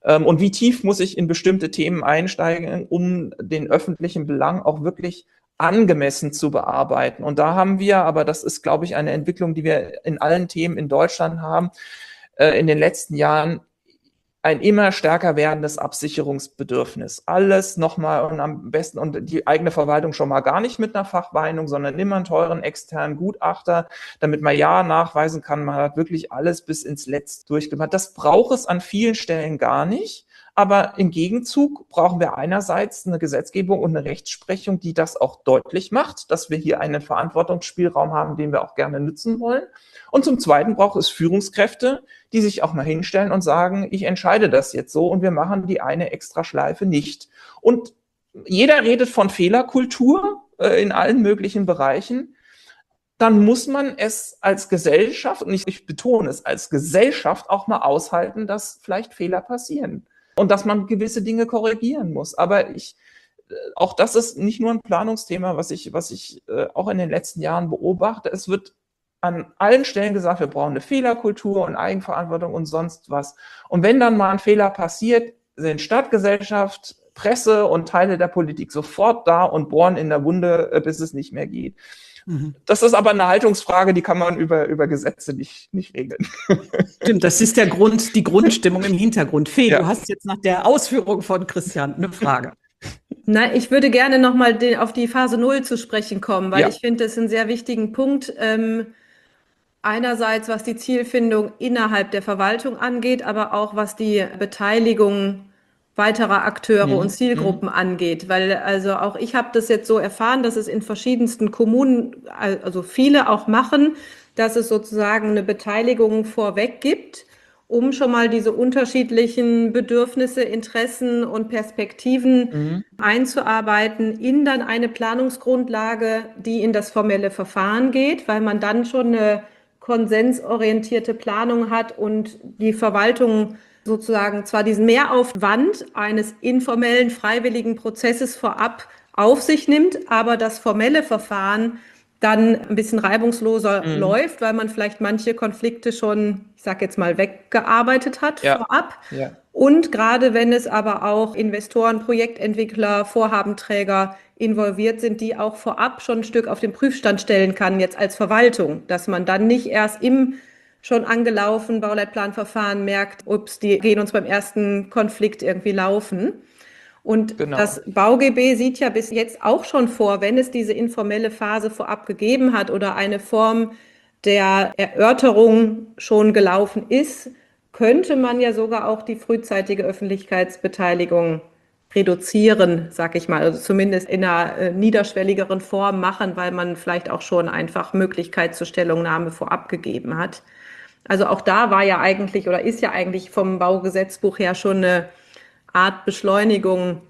Ähm, und wie tief muss ich in bestimmte Themen einsteigen, um den öffentlichen Belang auch wirklich angemessen zu bearbeiten. Und da haben wir, aber das ist, glaube ich, eine Entwicklung, die wir in allen Themen in Deutschland haben, äh, in den letzten Jahren ein immer stärker werdendes Absicherungsbedürfnis. Alles nochmal und am besten und die eigene Verwaltung schon mal gar nicht mit einer Fachmeinung, sondern immer einen teuren externen Gutachter, damit man ja nachweisen kann, man hat wirklich alles bis ins Letzte durchgemacht. Das braucht es an vielen Stellen gar nicht. Aber im Gegenzug brauchen wir einerseits eine Gesetzgebung und eine Rechtsprechung, die das auch deutlich macht, dass wir hier einen Verantwortungsspielraum haben, den wir auch gerne nutzen wollen. Und zum Zweiten braucht es Führungskräfte, die sich auch mal hinstellen und sagen, ich entscheide das jetzt so und wir machen die eine Extraschleife nicht. Und jeder redet von Fehlerkultur äh, in allen möglichen Bereichen. Dann muss man es als Gesellschaft, und ich, ich betone es, als Gesellschaft auch mal aushalten, dass vielleicht Fehler passieren. Und dass man gewisse Dinge korrigieren muss. Aber ich, auch das ist nicht nur ein Planungsthema, was ich, was ich äh, auch in den letzten Jahren beobachte. Es wird an allen Stellen gesagt, wir brauchen eine Fehlerkultur und Eigenverantwortung und sonst was. Und wenn dann mal ein Fehler passiert, sind Stadtgesellschaft, Presse und Teile der Politik sofort da und bohren in der Wunde, bis es nicht mehr geht. Mhm. Das ist aber eine Haltungsfrage, die kann man über, über Gesetze nicht, nicht regeln. Stimmt, das ist der Grund, die Grundstimmung im Hintergrund. Fee, Ja. Du hast jetzt nach der Ausführung von Christian eine Frage. Na, ich würde gerne nochmal auf die Phase null zu sprechen kommen, weil Ja. ich finde, das ist einen sehr wichtigen Punkt. Ähm, einerseits, was die Zielfindung innerhalb der Verwaltung angeht, aber auch was die Beteiligung weiterer Akteure Mhm. und Zielgruppen mhm. angeht. Weil also auch ich habe das jetzt so erfahren, dass es in verschiedensten Kommunen, also viele auch machen, dass es sozusagen eine Beteiligung vorweg gibt, um schon mal diese unterschiedlichen Bedürfnisse, Interessen und Perspektiven mhm. einzuarbeiten in dann eine Planungsgrundlage, die in das formelle Verfahren geht, weil man dann schon eine konsensorientierte Planung hat und die Verwaltung sozusagen zwar diesen Mehraufwand eines informellen, freiwilligen Prozesses vorab auf sich nimmt, aber das formelle Verfahren dann ein bisschen reibungsloser mhm. läuft, weil man vielleicht manche Konflikte schon, ich sage jetzt mal, weggearbeitet hat ja. vorab. Ja. Und gerade wenn es aber auch Investoren, Projektentwickler, Vorhabenträger involviert sind, die auch vorab schon ein Stück auf den Prüfstand stellen kann, jetzt als Verwaltung, dass man dann nicht erst im schon angelaufen Bauleitplanverfahren merkt, ups, die gehen uns beim ersten Konflikt irgendwie laufen. Und genau. das BauGB sieht ja bis jetzt auch schon vor, wenn es diese informelle Phase vorab gegeben hat oder eine Form der Erörterung schon gelaufen ist, könnte man ja sogar auch die frühzeitige Öffentlichkeitsbeteiligung reduzieren, sag ich mal, also zumindest in einer äh, niederschwelligeren Form machen, weil man vielleicht auch schon einfach Möglichkeit zur Stellungnahme vorab gegeben hat. Also auch da war ja eigentlich oder ist ja eigentlich vom Baugesetzbuch her schon eine Art Beschleunigung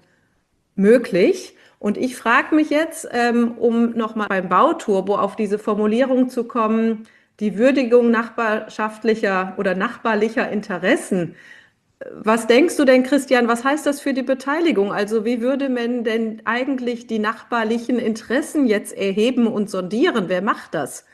möglich. Und ich frage mich jetzt, ähm, um nochmal beim Bauturbo auf diese Formulierung zu kommen, die Würdigung nachbarschaftlicher oder nachbarlicher Interessen. Was denkst du denn, Christian, was heißt das für die Beteiligung? Also wie würde man denn eigentlich die nachbarlichen Interessen jetzt erheben und sondieren? Wer macht das?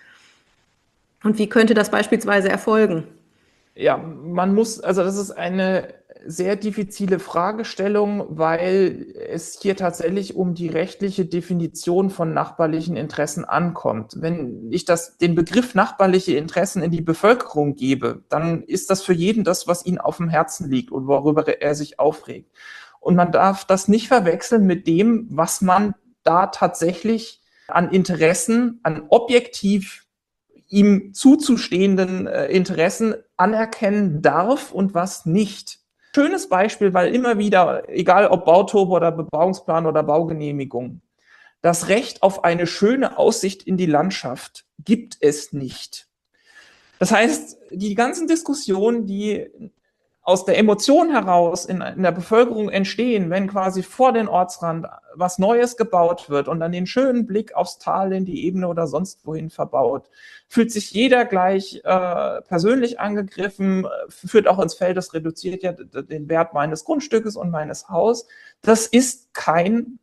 Und wie könnte das beispielsweise erfolgen? Ja, man muss, also das ist eine sehr diffizile Fragestellung, weil es hier tatsächlich um die rechtliche Definition von nachbarlichen Interessen ankommt. Wenn ich das, den Begriff nachbarliche Interessen in die Bevölkerung gebe, dann ist das für jeden das, was ihm auf dem Herzen liegt und worüber er sich aufregt. Und man darf das nicht verwechseln mit dem, was man da tatsächlich an Interessen, an objektiv ihm zuzustehenden äh, Interessen anerkennen darf und was nicht. Schönes Beispiel, weil immer wieder, egal ob Bauturbo oder Bebauungsplan oder Baugenehmigung, das Recht auf eine schöne Aussicht in die Landschaft gibt es nicht. Das heißt, die ganzen Diskussionen, die aus der Emotion heraus in, in der Bevölkerung entstehen, wenn quasi vor den Ortsrand was Neues gebaut wird und dann den schönen Blick aufs Tal, in die Ebene oder sonst wohin verbaut, fühlt sich jeder gleich äh, persönlich angegriffen, führt auch ins Feld, das reduziert ja den Wert meines Grundstückes und meines Hauses. Das ist kein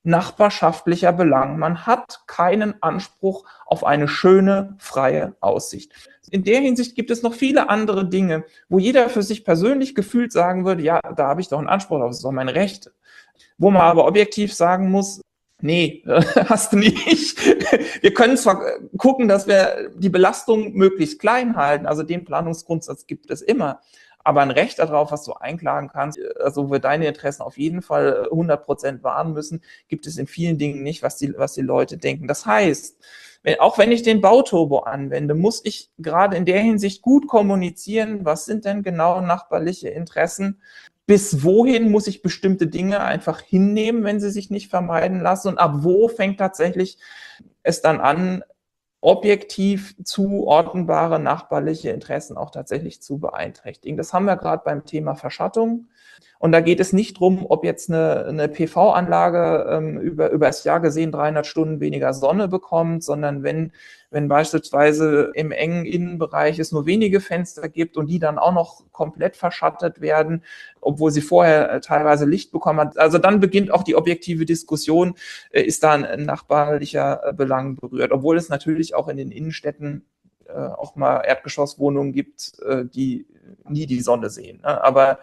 nachbarschaftlicher Belang. Man hat keinen Anspruch auf eine schöne, freie Aussicht. In der Hinsicht gibt es noch viele andere Dinge, wo jeder für sich persönlich gefühlt sagen würde, ja, da habe ich doch einen Anspruch, das ist doch mein Recht. Wo man aber objektiv sagen muss, nee, hast du nicht. Wir können zwar gucken, dass wir die Belastung möglichst klein halten, also den Planungsgrundsatz gibt es immer, aber ein Recht darauf, was du einklagen kannst, also wir deine Interessen auf jeden Fall hundert Prozent wahren müssen, gibt es in vielen Dingen nicht, was die, was die Leute denken. Das heißt, wenn, auch wenn ich den Bauturbo anwende, muss ich gerade in der Hinsicht gut kommunizieren, was sind denn genau nachbarliche Interessen, bis wohin muss ich bestimmte Dinge einfach hinnehmen, wenn sie sich nicht vermeiden lassen, und ab wo fängt tatsächlich es dann an, objektiv zuordnenbare nachbarliche Interessen auch tatsächlich zu beeinträchtigen. Das haben wir gerade beim Thema Verschattung. Und da geht es nicht drum, ob jetzt eine, eine P V-Anlage ähm, über, über das Jahr gesehen dreihundert Stunden weniger Sonne bekommt, sondern wenn, wenn beispielsweise im engen Innenbereich es nur wenige Fenster gibt und die dann auch noch komplett verschattet werden, obwohl sie vorher äh, teilweise Licht bekommen hat. Also dann beginnt auch die objektive Diskussion, äh, ist da ein, ein nachbarlicher äh, Belang berührt, obwohl es natürlich auch in den Innenstädten äh, auch mal Erdgeschosswohnungen gibt, äh, die nie die Sonne sehen. Ne? Aber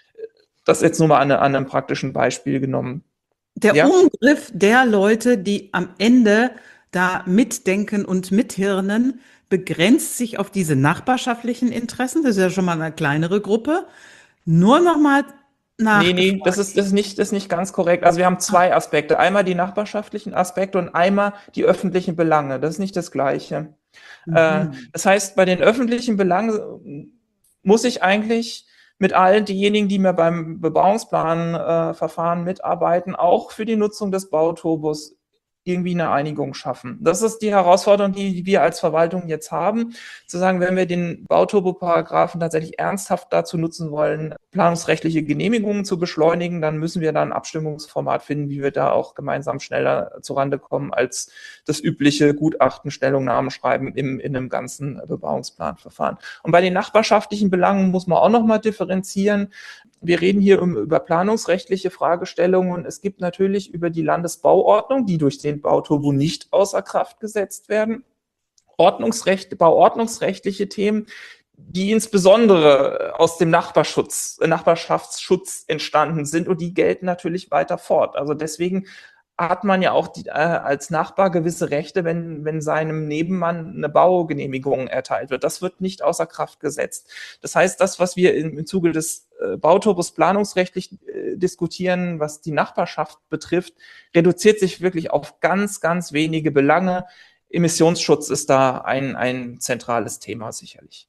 das jetzt nur mal an, an einem praktischen Beispiel genommen. Der Ja? Umgriff der Leute, die am Ende da mitdenken und mithirnen, begrenzt sich auf diese nachbarschaftlichen Interessen. Das ist ja schon mal eine kleinere Gruppe. Nur noch mal Nee, nee, das ist, das ist nicht, das ist nicht ganz korrekt. Also wir haben zwei Aspekte. Einmal die nachbarschaftlichen Aspekte und einmal die öffentlichen Belange. Das ist nicht das Gleiche. Mhm. Äh, das heißt, bei den öffentlichen Belangen muss ich eigentlich mit allen diejenigen, die mir beim Bebauungsplanverfahren äh, mitarbeiten, auch für die Nutzung des Bauturbos irgendwie eine Einigung schaffen. Das ist die Herausforderung, die wir als Verwaltung jetzt haben, zu sagen, wenn wir den Bauturbo-Paragraphen tatsächlich ernsthaft dazu nutzen wollen, planungsrechtliche Genehmigungen zu beschleunigen, dann müssen wir da ein Abstimmungsformat finden, wie wir da auch gemeinsam schneller zurande kommen als das übliche Gutachten, Stellungnahmen schreiben im, in einem ganzen Bebauungsplanverfahren. Und bei den nachbarschaftlichen Belangen muss man auch nochmal differenzieren. Wir reden hier um, über planungsrechtliche Fragestellungen. Es gibt natürlich über die Landesbauordnung, die durch den Bauturbo nicht außer Kraft gesetzt werden, Ordnungsrecht, bauordnungsrechtliche Themen, die insbesondere aus dem Nachbarschutz, Nachbarschaftsschutz entstanden sind, und die gelten natürlich weiter fort. Also deswegen hat man ja auch die, äh, als Nachbar gewisse Rechte, wenn, wenn seinem Nebenmann eine Baugenehmigung erteilt wird. Das wird nicht außer Kraft gesetzt. Das heißt, das, was wir im, im Zuge des äh, Bauturbos planungsrechtlich äh, diskutieren, was die Nachbarschaft betrifft, reduziert sich wirklich auf ganz, ganz wenige Belange. Emissionsschutz ist da ein, ein zentrales Thema sicherlich.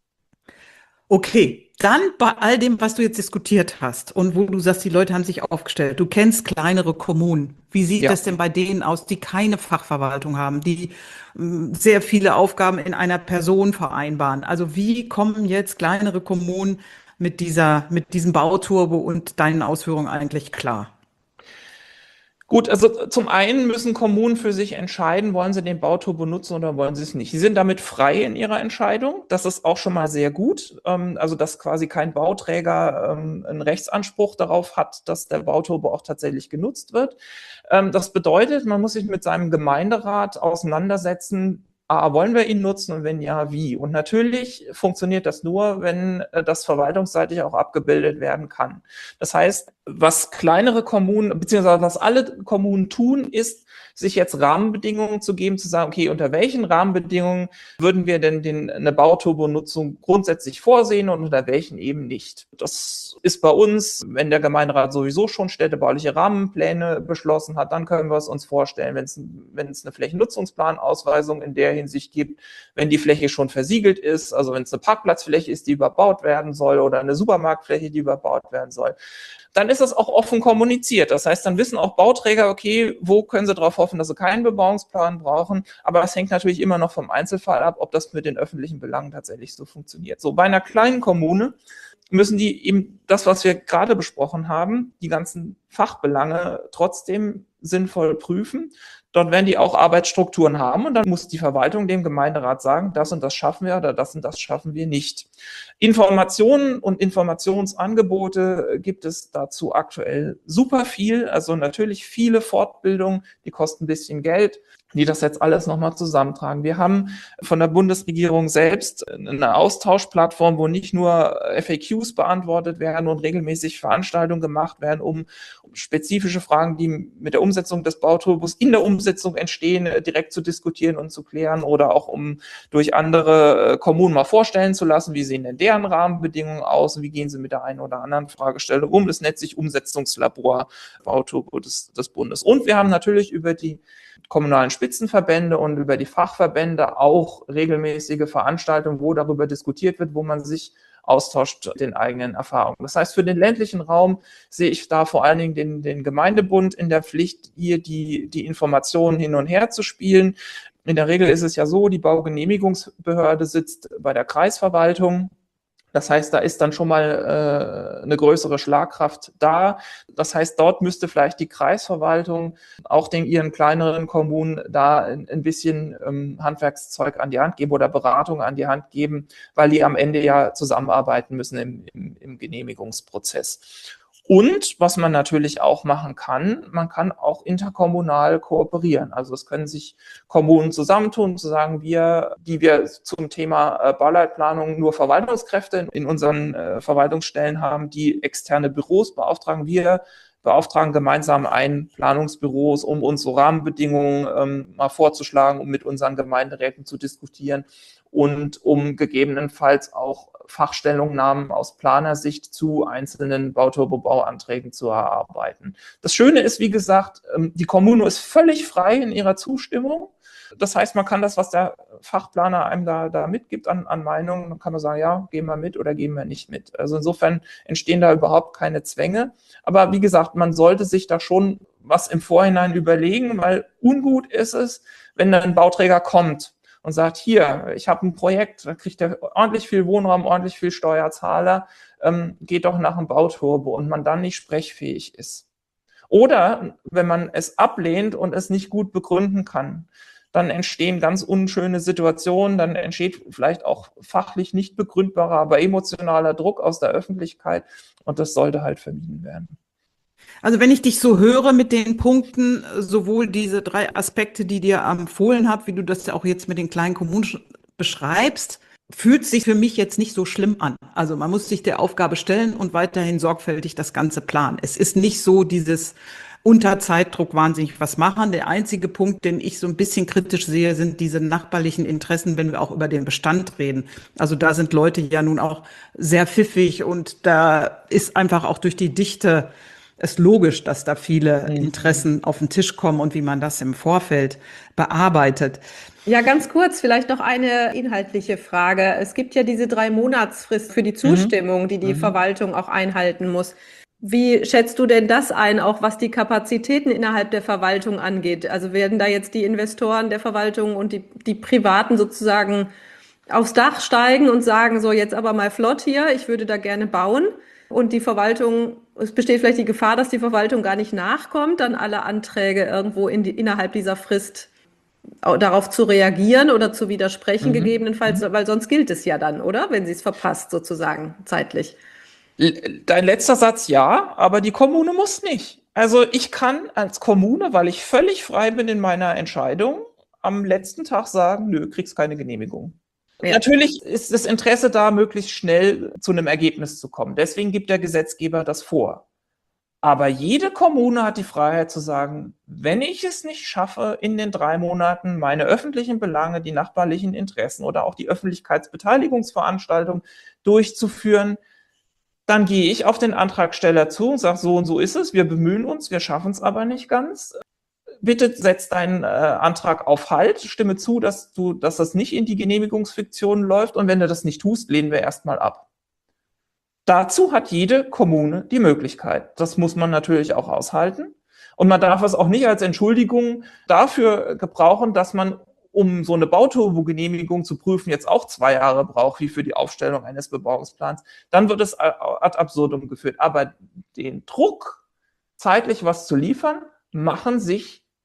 Okay, dann bei all dem, was du jetzt diskutiert hast und wo du sagst, die Leute haben sich aufgestellt, du kennst kleinere Kommunen. Wie sieht Ja. das denn bei denen aus, die keine Fachverwaltung haben, die mh, sehr viele Aufgaben in einer Person vereinbaren? Also wie kommen jetzt kleinere Kommunen mit dieser, mit diesem Bauturbo und deinen Ausführungen eigentlich klar? Gut, also zum einen müssen Kommunen für sich entscheiden, wollen sie den Bauturbo nutzen oder wollen sie es nicht. Sie sind damit frei in ihrer Entscheidung. Das ist auch schon mal sehr gut. Also dass quasi kein Bauträger einen Rechtsanspruch darauf hat, dass der Bauturbo auch tatsächlich genutzt wird. Das bedeutet, man muss sich mit seinem Gemeinderat auseinandersetzen, A, wollen wir ihn nutzen, und wenn ja, wie? Und natürlich funktioniert das nur, wenn das verwaltungsseitig auch abgebildet werden kann. Das heißt, was kleinere Kommunen, beziehungsweise was alle Kommunen tun, ist, sich jetzt Rahmenbedingungen zu geben, zu sagen, okay, unter welchen Rahmenbedingungen würden wir denn den, eine Bauturbo-Nutzung grundsätzlich vorsehen und unter welchen eben nicht. Das ist bei uns, wenn der Gemeinderat sowieso schon städtebauliche Rahmenpläne beschlossen hat, dann können wir es uns vorstellen, wenn es, wenn es eine Flächennutzungsplanausweisung in der Hinsicht gibt, wenn die Fläche schon versiegelt ist, also wenn es eine Parkplatzfläche ist, die überbaut werden soll, oder eine Supermarktfläche, die überbaut werden soll, dann ist das auch offen kommuniziert. Das heißt, dann wissen auch Bauträger, okay, wo können sie darauf hoffen, dass sie keinen Bebauungsplan brauchen. Aber es hängt natürlich immer noch vom Einzelfall ab, ob das mit den öffentlichen Belangen tatsächlich so funktioniert. So, bei einer kleinen Kommune müssen die eben das, was wir gerade besprochen haben, die ganzen Fachbelange trotzdem sinnvoll prüfen. Dort werden die auch Arbeitsstrukturen haben und dann muss die Verwaltung dem Gemeinderat sagen, das und das schaffen wir oder das und das schaffen wir nicht. Informationen und Informationsangebote gibt es dazu aktuell super viel. Also natürlich viele Fortbildungen, die kosten ein bisschen Geld, die das jetzt alles nochmal zusammentragen. Wir haben von der Bundesregierung selbst eine Austauschplattform, wo nicht nur F A Qs beantwortet werden und regelmäßig Veranstaltungen gemacht werden, um spezifische Fragen, die mit der Umsetzung des Bauturbos in der Umsetzung entstehen, direkt zu diskutieren und zu klären oder auch um durch andere Kommunen mal vorstellen zu lassen, wie sehen denn deren Rahmenbedingungen aus, wie gehen sie mit der einen oder anderen Fragestellung um. Das nennt sich Umsetzungslabor Bauturbo des, des Bundes. Und wir haben natürlich über die kommunalen Spitzenverbände und über die Fachverbände auch regelmäßige Veranstaltungen, wo darüber diskutiert wird, wo man sich austauscht den eigenen Erfahrungen. Das heißt, für den ländlichen Raum sehe ich da vor allen Dingen den, den Gemeindebund in der Pflicht, hier die, die Informationen hin und her zu spielen. In der Regel ist es ja so, die Baugenehmigungsbehörde sitzt bei der Kreisverwaltung. Das heißt, da ist dann schon mal äh, eine größere Schlagkraft da. Das heißt, dort müsste vielleicht die Kreisverwaltung auch den ihren kleineren Kommunen da ein, ein bisschen ähm, Handwerkszeug an die Hand geben oder Beratung an die Hand geben, weil die am Ende ja zusammenarbeiten müssen im, im, im Genehmigungsprozess. Und was man natürlich auch machen kann, man kann auch interkommunal kooperieren. Also es können sich Kommunen zusammentun, zu sagen, wir, die wir zum Thema äh, Bauleitplanung nur Verwaltungskräfte in unseren äh, Verwaltungsstellen haben, die externe Büros beauftragen. Wir beauftragen gemeinsam ein Planungsbüros, um unsere Rahmenbedingungen ähm, mal vorzuschlagen, um mit unseren Gemeinderäten zu diskutieren und um gegebenenfalls auch Fachstellungnahmen aus Planersicht zu einzelnen Bauturbo-Bauanträgen zu erarbeiten. Das Schöne ist, wie gesagt, die Kommune ist völlig frei in ihrer Zustimmung. Das heißt, man kann das, was der Fachplaner einem da, da mitgibt an, an Meinungen, dann kann man sagen, ja, gehen wir mit oder gehen wir nicht mit. Also insofern entstehen da überhaupt keine Zwänge. Aber wie gesagt, man sollte sich da schon was im Vorhinein überlegen, weil ungut ist es, wenn dann ein Bauträger kommt und sagt, hier, ich habe ein Projekt, da kriegt er ordentlich viel Wohnraum, ordentlich viel Steuerzahler, ähm, geht doch nach einem Bauturbo und man dann nicht sprechfähig ist. Oder wenn man es ablehnt und es nicht gut begründen kann, dann entstehen ganz unschöne Situationen, dann entsteht vielleicht auch fachlich nicht begründbarer, aber emotionaler Druck aus der Öffentlichkeit und das sollte halt vermieden werden. Also wenn ich dich so höre mit den Punkten, sowohl diese drei Aspekte, die dir empfohlen habe, wie du das ja auch jetzt mit den kleinen Kommunen beschreibst, fühlt sich für mich jetzt nicht so schlimm an. Also man muss sich der Aufgabe stellen und weiterhin sorgfältig das Ganze planen. Es ist nicht so dieses unter Zeitdruck wahnsinnig was machen. Der einzige Punkt, den ich so ein bisschen kritisch sehe, sind diese nachbarlichen Interessen, wenn wir auch über den Bestand reden. Also da sind Leute ja nun auch sehr pfiffig und da ist einfach auch durch die Dichte es logisch, dass da viele Interessen auf den Tisch kommen und wie man das im Vorfeld bearbeitet. Ja, ganz kurz, vielleicht noch eine inhaltliche Frage. Es gibt ja diese drei Monatsfrist für die Zustimmung, die die mhm. Verwaltung auch einhalten muss. Wie schätzt du denn das ein, auch was die Kapazitäten innerhalb der Verwaltung angeht? Also werden da jetzt die Investoren der Verwaltung und die, die Privaten sozusagen aufs Dach steigen und sagen, so jetzt aber mal flott hier, ich würde da gerne bauen. Und die Verwaltung, es besteht vielleicht die Gefahr, dass die Verwaltung gar nicht nachkommt, dann alle Anträge irgendwo in die, innerhalb dieser Frist darauf zu reagieren oder zu widersprechen, mhm. gegebenenfalls, weil sonst gilt es ja dann, oder? Wenn sie es verpasst, sozusagen, zeitlich. Dein letzter Satz ja, aber die Kommune muss nicht. Also ich kann als Kommune, weil ich völlig frei bin in meiner Entscheidung, am letzten Tag sagen, nö, kriegst keine Genehmigung. Ja. Natürlich ist das Interesse da, möglichst schnell zu einem Ergebnis zu kommen. Deswegen gibt der Gesetzgeber das vor. Aber jede Kommune hat die Freiheit zu sagen, wenn ich es nicht schaffe, in den drei Monaten meine öffentlichen Belange, die nachbarlichen Interessen oder auch die Öffentlichkeitsbeteiligungsveranstaltung durchzuführen, dann gehe ich auf den Antragsteller zu und sage, so und so ist es, wir bemühen uns, wir schaffen es aber nicht ganz. Bitte setz deinen äh, Antrag auf Halt, stimme zu, dass du, dass das nicht in die Genehmigungsfiktion läuft und wenn du das nicht tust, lehnen wir erstmal ab. Dazu hat jede Kommune die Möglichkeit. Das muss man natürlich auch aushalten und man darf es auch nicht als Entschuldigung dafür gebrauchen, dass man, um so eine Bauturbo-Genehmigung zu prüfen, jetzt auch zwei Jahre braucht, wie für die Aufstellung eines Bebauungsplans. Dann wird es ad absurdum geführt. Aber den Druck, zeitlich was zu liefern, machen sich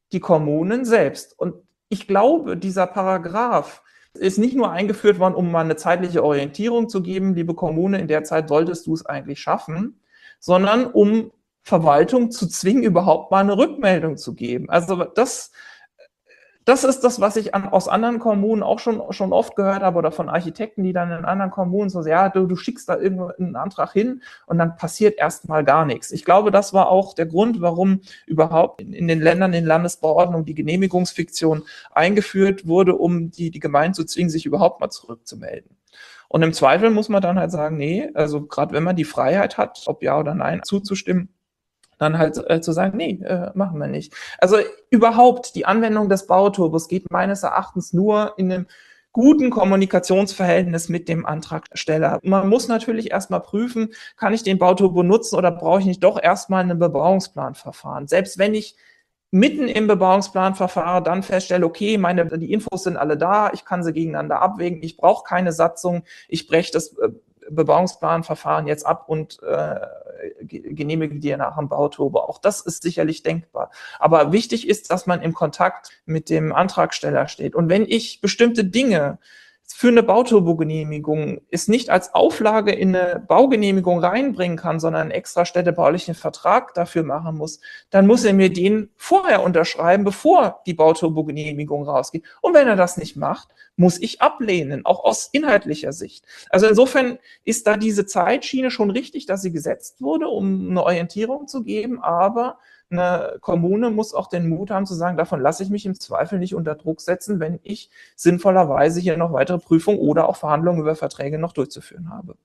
die Kommunen selbst. Und ich glaube, dieser Paragraph ist nicht nur eingeführt worden, um mal eine zeitliche Orientierung zu geben, liebe Kommune, in der Zeit solltest du es eigentlich schaffen, sondern um Verwaltung zu zwingen, überhaupt mal eine Rückmeldung zu geben. Also das, das ist das, was ich an, aus anderen Kommunen auch schon, schon oft gehört habe oder von Architekten, die dann in anderen Kommunen so, ja, du, du schickst da irgendeinen Antrag hin und dann passiert erstmal gar nichts. Ich glaube, das war auch der Grund, warum überhaupt in, in den Ländern in Landesbauordnung die Genehmigungsfiktion eingeführt wurde, um die, die Gemeinden zu zwingen, sich überhaupt mal zurückzumelden. Und im Zweifel muss man dann halt sagen, nee, also gerade wenn man die Freiheit hat, ob ja oder nein zuzustimmen, dann halt äh, zu sagen, nee, äh, machen wir nicht. Also überhaupt die Anwendung des Bauturbos geht meines Erachtens nur in einem guten Kommunikationsverhältnis mit dem Antragsteller. Man muss natürlich erstmal prüfen, kann ich den Bauturbo nutzen oder brauche ich nicht doch erstmal ein Bebauungsplanverfahren. Selbst wenn ich mitten im Bebauungsplanverfahren dann feststelle, okay, meine, die Infos sind alle da, ich kann sie gegeneinander abwägen, ich brauche keine Satzung, ich breche das äh, Bebauungsplanverfahren jetzt ab und äh, genehmige dir nach dem Bauturbo. Auch das ist sicherlich denkbar. Aber wichtig ist, dass man im Kontakt mit dem Antragsteller steht. Und wenn ich bestimmte Dinge für eine Bauturbo-Genehmigung es nicht als Auflage in eine Baugenehmigung reinbringen kann, sondern einen extra städtebaulichen Vertrag dafür machen muss, dann muss er mir den vorher unterschreiben, bevor die Bauturbo-Genehmigung rausgeht. Und wenn er das nicht macht, muss ich ablehnen, auch aus inhaltlicher Sicht. Also insofern ist da diese Zeitschiene schon richtig, dass sie gesetzt wurde, um eine Orientierung zu geben, aber eine Kommune muss auch den Mut haben zu sagen, davon lasse ich mich im Zweifel nicht unter Druck setzen, wenn ich sinnvollerweise hier noch weitere Prüfungen oder auch Verhandlungen über Verträge noch durchzuführen habe.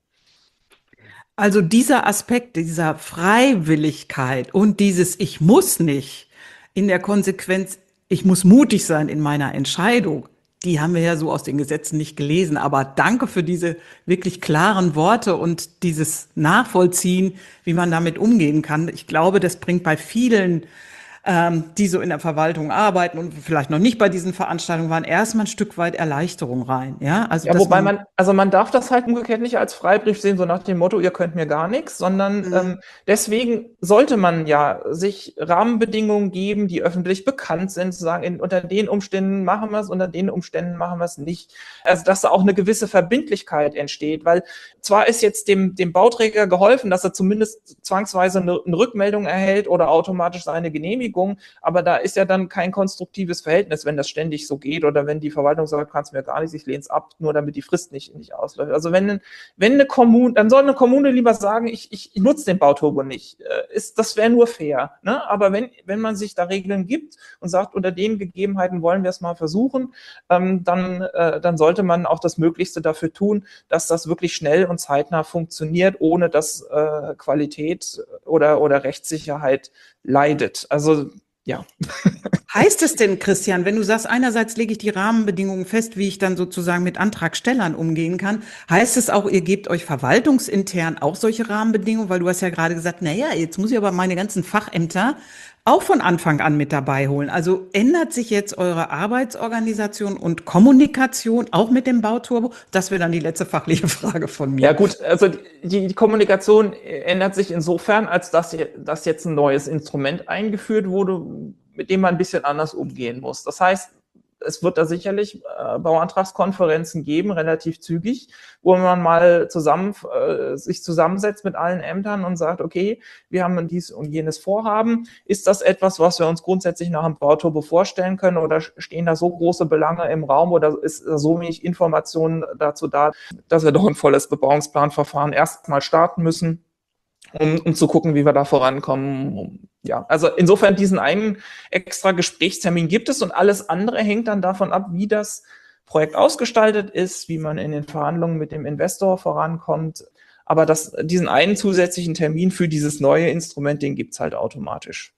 Also dieser Aspekt dieser Freiwilligkeit und dieses Ich muss nicht in der Konsequenz, ich muss mutig sein in meiner Entscheidung, die haben wir ja so aus den Gesetzen nicht gelesen. Aber danke für diese wirklich klaren Worte und dieses Nachvollziehen, wie man damit umgehen kann. Ich glaube, das bringt bei vielen, ähm, die so in der Verwaltung arbeiten und vielleicht noch nicht bei diesen Veranstaltungen waren, erstmal ein Stück weit Erleichterung rein. Ja, also ja, dass wobei man, man, also man darf das halt umgekehrt nicht als Freibrief sehen, so nach dem Motto, ihr könnt mir gar nichts, sondern Mhm. ähm, deswegen sollte man ja sich Rahmenbedingungen geben, die öffentlich bekannt sind, zu sagen, in, unter den Umständen machen wir es, unter den Umständen machen wir es nicht. Also dass da auch eine gewisse Verbindlichkeit entsteht, weil zwar ist jetzt dem, dem Bauträger geholfen, dass er zumindest zwangsweise eine, eine Rückmeldung erhält oder automatisch seine Genehmigung, aber da ist ja dann kein konstruktives Verhältnis, wenn das ständig so geht oder wenn die Verwaltung sagt, kannst mir gar nichts, ich lehne es ab, nur damit die Frist nicht, nicht ausläuft. Also wenn, wenn eine Kommune, dann soll eine Kommune lieber sagen, ich, ich, ich nutze den Bauturbo nicht. Ist, das wäre nur fair. Ne? Aber wenn, wenn man sich da Regeln gibt und sagt, unter den Gegebenheiten wollen wir es mal versuchen, ähm, dann, äh, dann sollte man auch das Möglichste dafür tun, dass das wirklich schnell und zeitnah funktioniert, ohne dass äh, Qualität oder, oder Rechtssicherheit leidet. Also ja. Heißt es denn, Christian, wenn du sagst, einerseits lege ich die Rahmenbedingungen fest, wie ich dann sozusagen mit Antragstellern umgehen kann, heißt es auch, ihr gebt euch verwaltungsintern auch solche Rahmenbedingungen, weil du hast ja gerade gesagt, naja, jetzt muss ich aber meine ganzen Fachämter auch von Anfang an mit dabei holen. Also ändert sich jetzt eure Arbeitsorganisation und Kommunikation auch mit dem Bauturbo? Das wäre dann die letzte fachliche Frage von mir. Ja gut, also die, die Kommunikation ändert sich insofern, als dass, dass jetzt ein neues Instrument eingeführt wurde, mit dem man ein bisschen anders umgehen muss. Das heißt, es wird da sicherlich äh, Bauantragskonferenzen geben, relativ zügig, wo man mal zusammen äh, sich zusammensetzt mit allen Ämtern und sagt, okay, wir haben dies und jenes Vorhaben. Ist das etwas, was wir uns grundsätzlich nach dem Bauturbo vorstellen können oder stehen da so große Belange im Raum oder ist so wenig Informationen dazu da, dass wir doch ein volles Bebauungsplanverfahren erstmal starten müssen? Um, um zu gucken, wie wir da vorankommen. Ja, also insofern diesen einen extra Gesprächstermin gibt es und alles andere hängt dann davon ab, wie das Projekt ausgestaltet ist, wie man in den Verhandlungen mit dem Investor vorankommt. Aber das, diesen einen zusätzlichen Termin für dieses neue Instrument, den gibt's halt automatisch.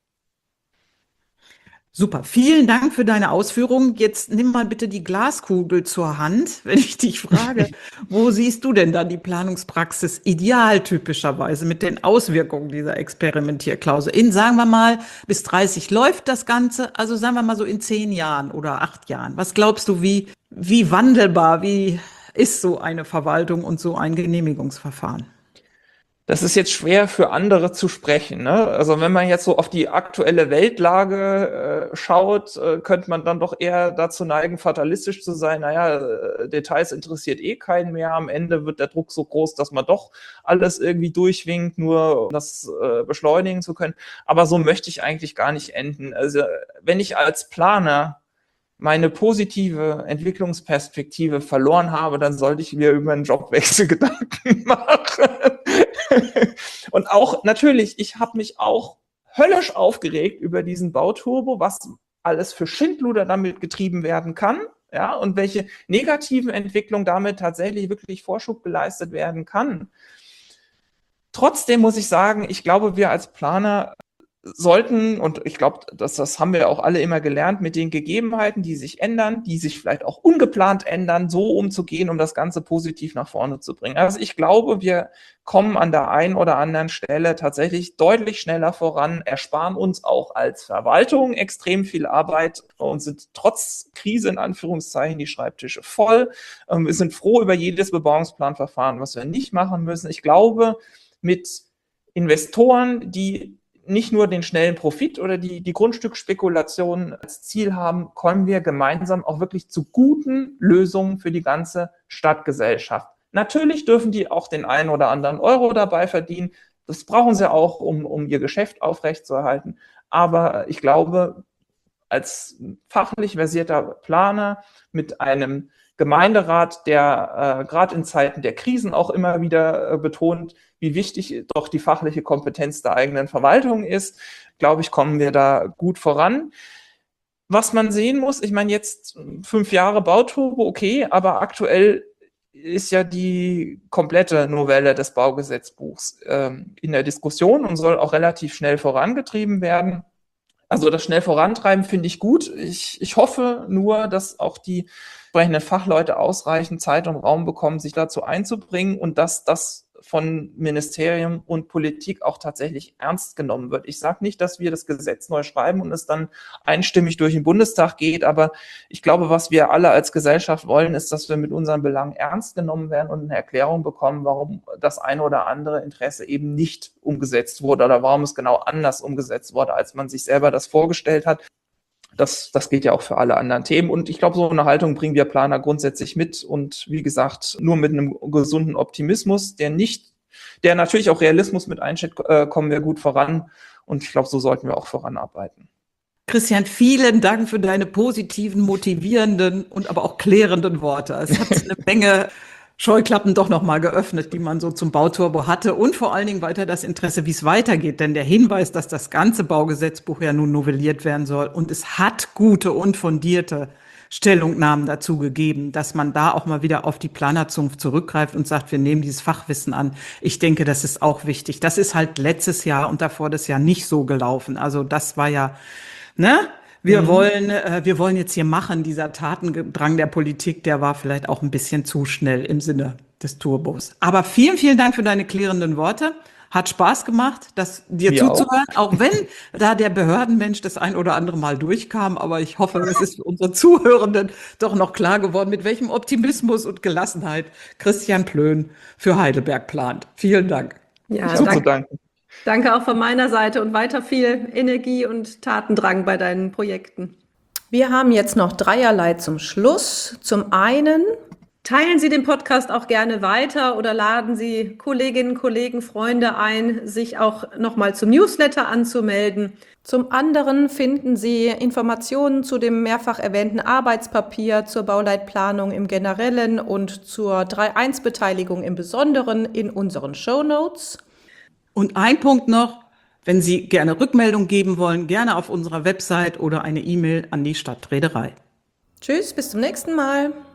Super, vielen Dank für deine Ausführungen. Jetzt nimm mal bitte die Glaskugel zur Hand, wenn ich dich frage, wo siehst du denn da die Planungspraxis ideal typischerweise mit den Auswirkungen dieser Experimentierklausel? In, sagen wir mal, bis dreißig läuft das Ganze, also sagen wir mal so in zehn Jahren oder acht Jahren. Was glaubst du, wie, wie wandelbar, wie ist so eine Verwaltung und so ein Genehmigungsverfahren? Das ist jetzt schwer für andere zu sprechen, ne? Also wenn man jetzt so auf die aktuelle Weltlage äh, schaut, äh, könnte man dann doch eher dazu neigen, fatalistisch zu sein. Naja, äh, Details interessiert eh keinen mehr. Am Ende wird der Druck so groß, dass man doch alles irgendwie durchwinkt, nur um das äh, beschleunigen zu können. Aber so möchte ich eigentlich gar nicht enden. Also wenn ich als Planer meine positive Entwicklungsperspektive verloren habe, dann sollte ich mir über einen Jobwechsel Gedanken machen. Und auch, natürlich, ich habe mich auch höllisch aufgeregt über diesen Bauturbo, was alles für Schindluder damit getrieben werden kann, ja, und welche negativen Entwicklungen damit tatsächlich wirklich Vorschub geleistet werden kann. Trotzdem muss ich sagen, ich glaube, wir als Planer sollten, und ich glaube, das, das haben wir auch alle immer gelernt, mit den Gegebenheiten, die sich ändern, die sich vielleicht auch ungeplant ändern, so umzugehen, um das Ganze positiv nach vorne zu bringen. Also ich glaube, wir kommen an der einen oder anderen Stelle tatsächlich deutlich schneller voran, ersparen uns auch als Verwaltung extrem viel Arbeit und sind trotz Krise in Anführungszeichen die Schreibtische voll. Wir sind froh über jedes Bebauungsplanverfahren, was wir nicht machen müssen. Ich glaube, mit Investoren, die nicht nur den schnellen Profit oder die, die Grundstücksspekulation als Ziel haben, kommen wir gemeinsam auch wirklich zu guten Lösungen für die ganze Stadtgesellschaft. Natürlich dürfen die auch den einen oder anderen Euro dabei verdienen. Das brauchen sie auch, um, um ihr Geschäft aufrechtzuerhalten. Aber ich glaube, als fachlich versierter Planer mit einem Gemeinderat, der äh, gerade in Zeiten der Krisen auch immer wieder äh, betont, wie wichtig doch die fachliche Kompetenz der eigenen Verwaltung ist, glaube ich, kommen wir da gut voran. Was man sehen muss, ich meine jetzt fünf Jahre Bauturbo, okay, aber aktuell ist ja die komplette Novelle des Baugesetzbuchs ähm, in der Diskussion und soll auch relativ schnell vorangetrieben werden. Also das schnell vorantreiben finde ich gut. Ich, ich hoffe nur, dass auch die entsprechenden Fachleute ausreichend Zeit und Raum bekommen, sich dazu einzubringen und dass das von Ministerium und Politik auch tatsächlich ernst genommen wird. Ich sage nicht, dass wir das Gesetz neu schreiben und es dann einstimmig durch den Bundestag geht, aber ich glaube, was wir alle als Gesellschaft wollen, ist, dass wir mit unseren Belangen ernst genommen werden und eine Erklärung bekommen, warum das eine oder andere Interesse eben nicht umgesetzt wurde oder warum es genau anders umgesetzt wurde, als man sich selber das vorgestellt hat. Das, das gilt ja auch für alle anderen Themen. Und ich glaube, so eine Haltung bringen wir Planer grundsätzlich mit. Und wie gesagt, nur mit einem gesunden Optimismus, der nicht, der natürlich auch Realismus mit einschätzt, äh, kommen wir gut voran. Und ich glaube, so sollten wir auch voranarbeiten. Christian, vielen Dank für deine positiven, motivierenden und aber auch klärenden Worte. Es hat eine Menge Scheuklappen doch noch mal geöffnet, die man so zum Bauturbo hatte und vor allen Dingen weiter das Interesse, wie es weitergeht. Denn der Hinweis, dass das ganze Baugesetzbuch ja nun novelliert werden soll und es hat gute und fundierte Stellungnahmen dazu gegeben, dass man da auch mal wieder auf die Planerzunft zurückgreift und sagt, wir nehmen dieses Fachwissen an. Ich denke, das ist auch wichtig. Das ist halt letztes Jahr und davor das Jahr nicht so gelaufen. Also das war ja, ne? Wir mhm. wollen, äh, wir wollen jetzt hier machen, dieser Tatendrang der Politik, der war vielleicht auch ein bisschen zu schnell im Sinne des Turbos. Aber vielen, vielen Dank für deine klärenden Worte. Hat Spaß gemacht, das dir Mir zuzuhören, auch. auch wenn da der Behördenmensch das ein oder andere Mal durchkam. Aber ich hoffe, es ist für unsere Zuhörenden doch noch klar geworden, mit welchem Optimismus und Gelassenheit Christian Plön für Heidelberg plant. Vielen Dank. Ja, ich danke. Danken. Danke auch von meiner Seite und weiter viel Energie und Tatendrang bei deinen Projekten. Wir haben jetzt noch dreierlei zum Schluss. Zum einen teilen Sie den Podcast auch gerne weiter oder laden Sie Kolleginnen, Kollegen, Freunde ein, sich auch nochmal zum Newsletter anzumelden. Zum anderen finden Sie Informationen zu dem mehrfach erwähnten Arbeitspapier, zur Bauleitplanung im Generellen und zur drei eins Beteiligung im Besonderen in unseren Shownotes. Und ein Punkt noch, wenn Sie gerne Rückmeldung geben wollen, gerne auf unserer Website oder eine E-Mail an die Stadtreederei. Tschüss, bis zum nächsten Mal.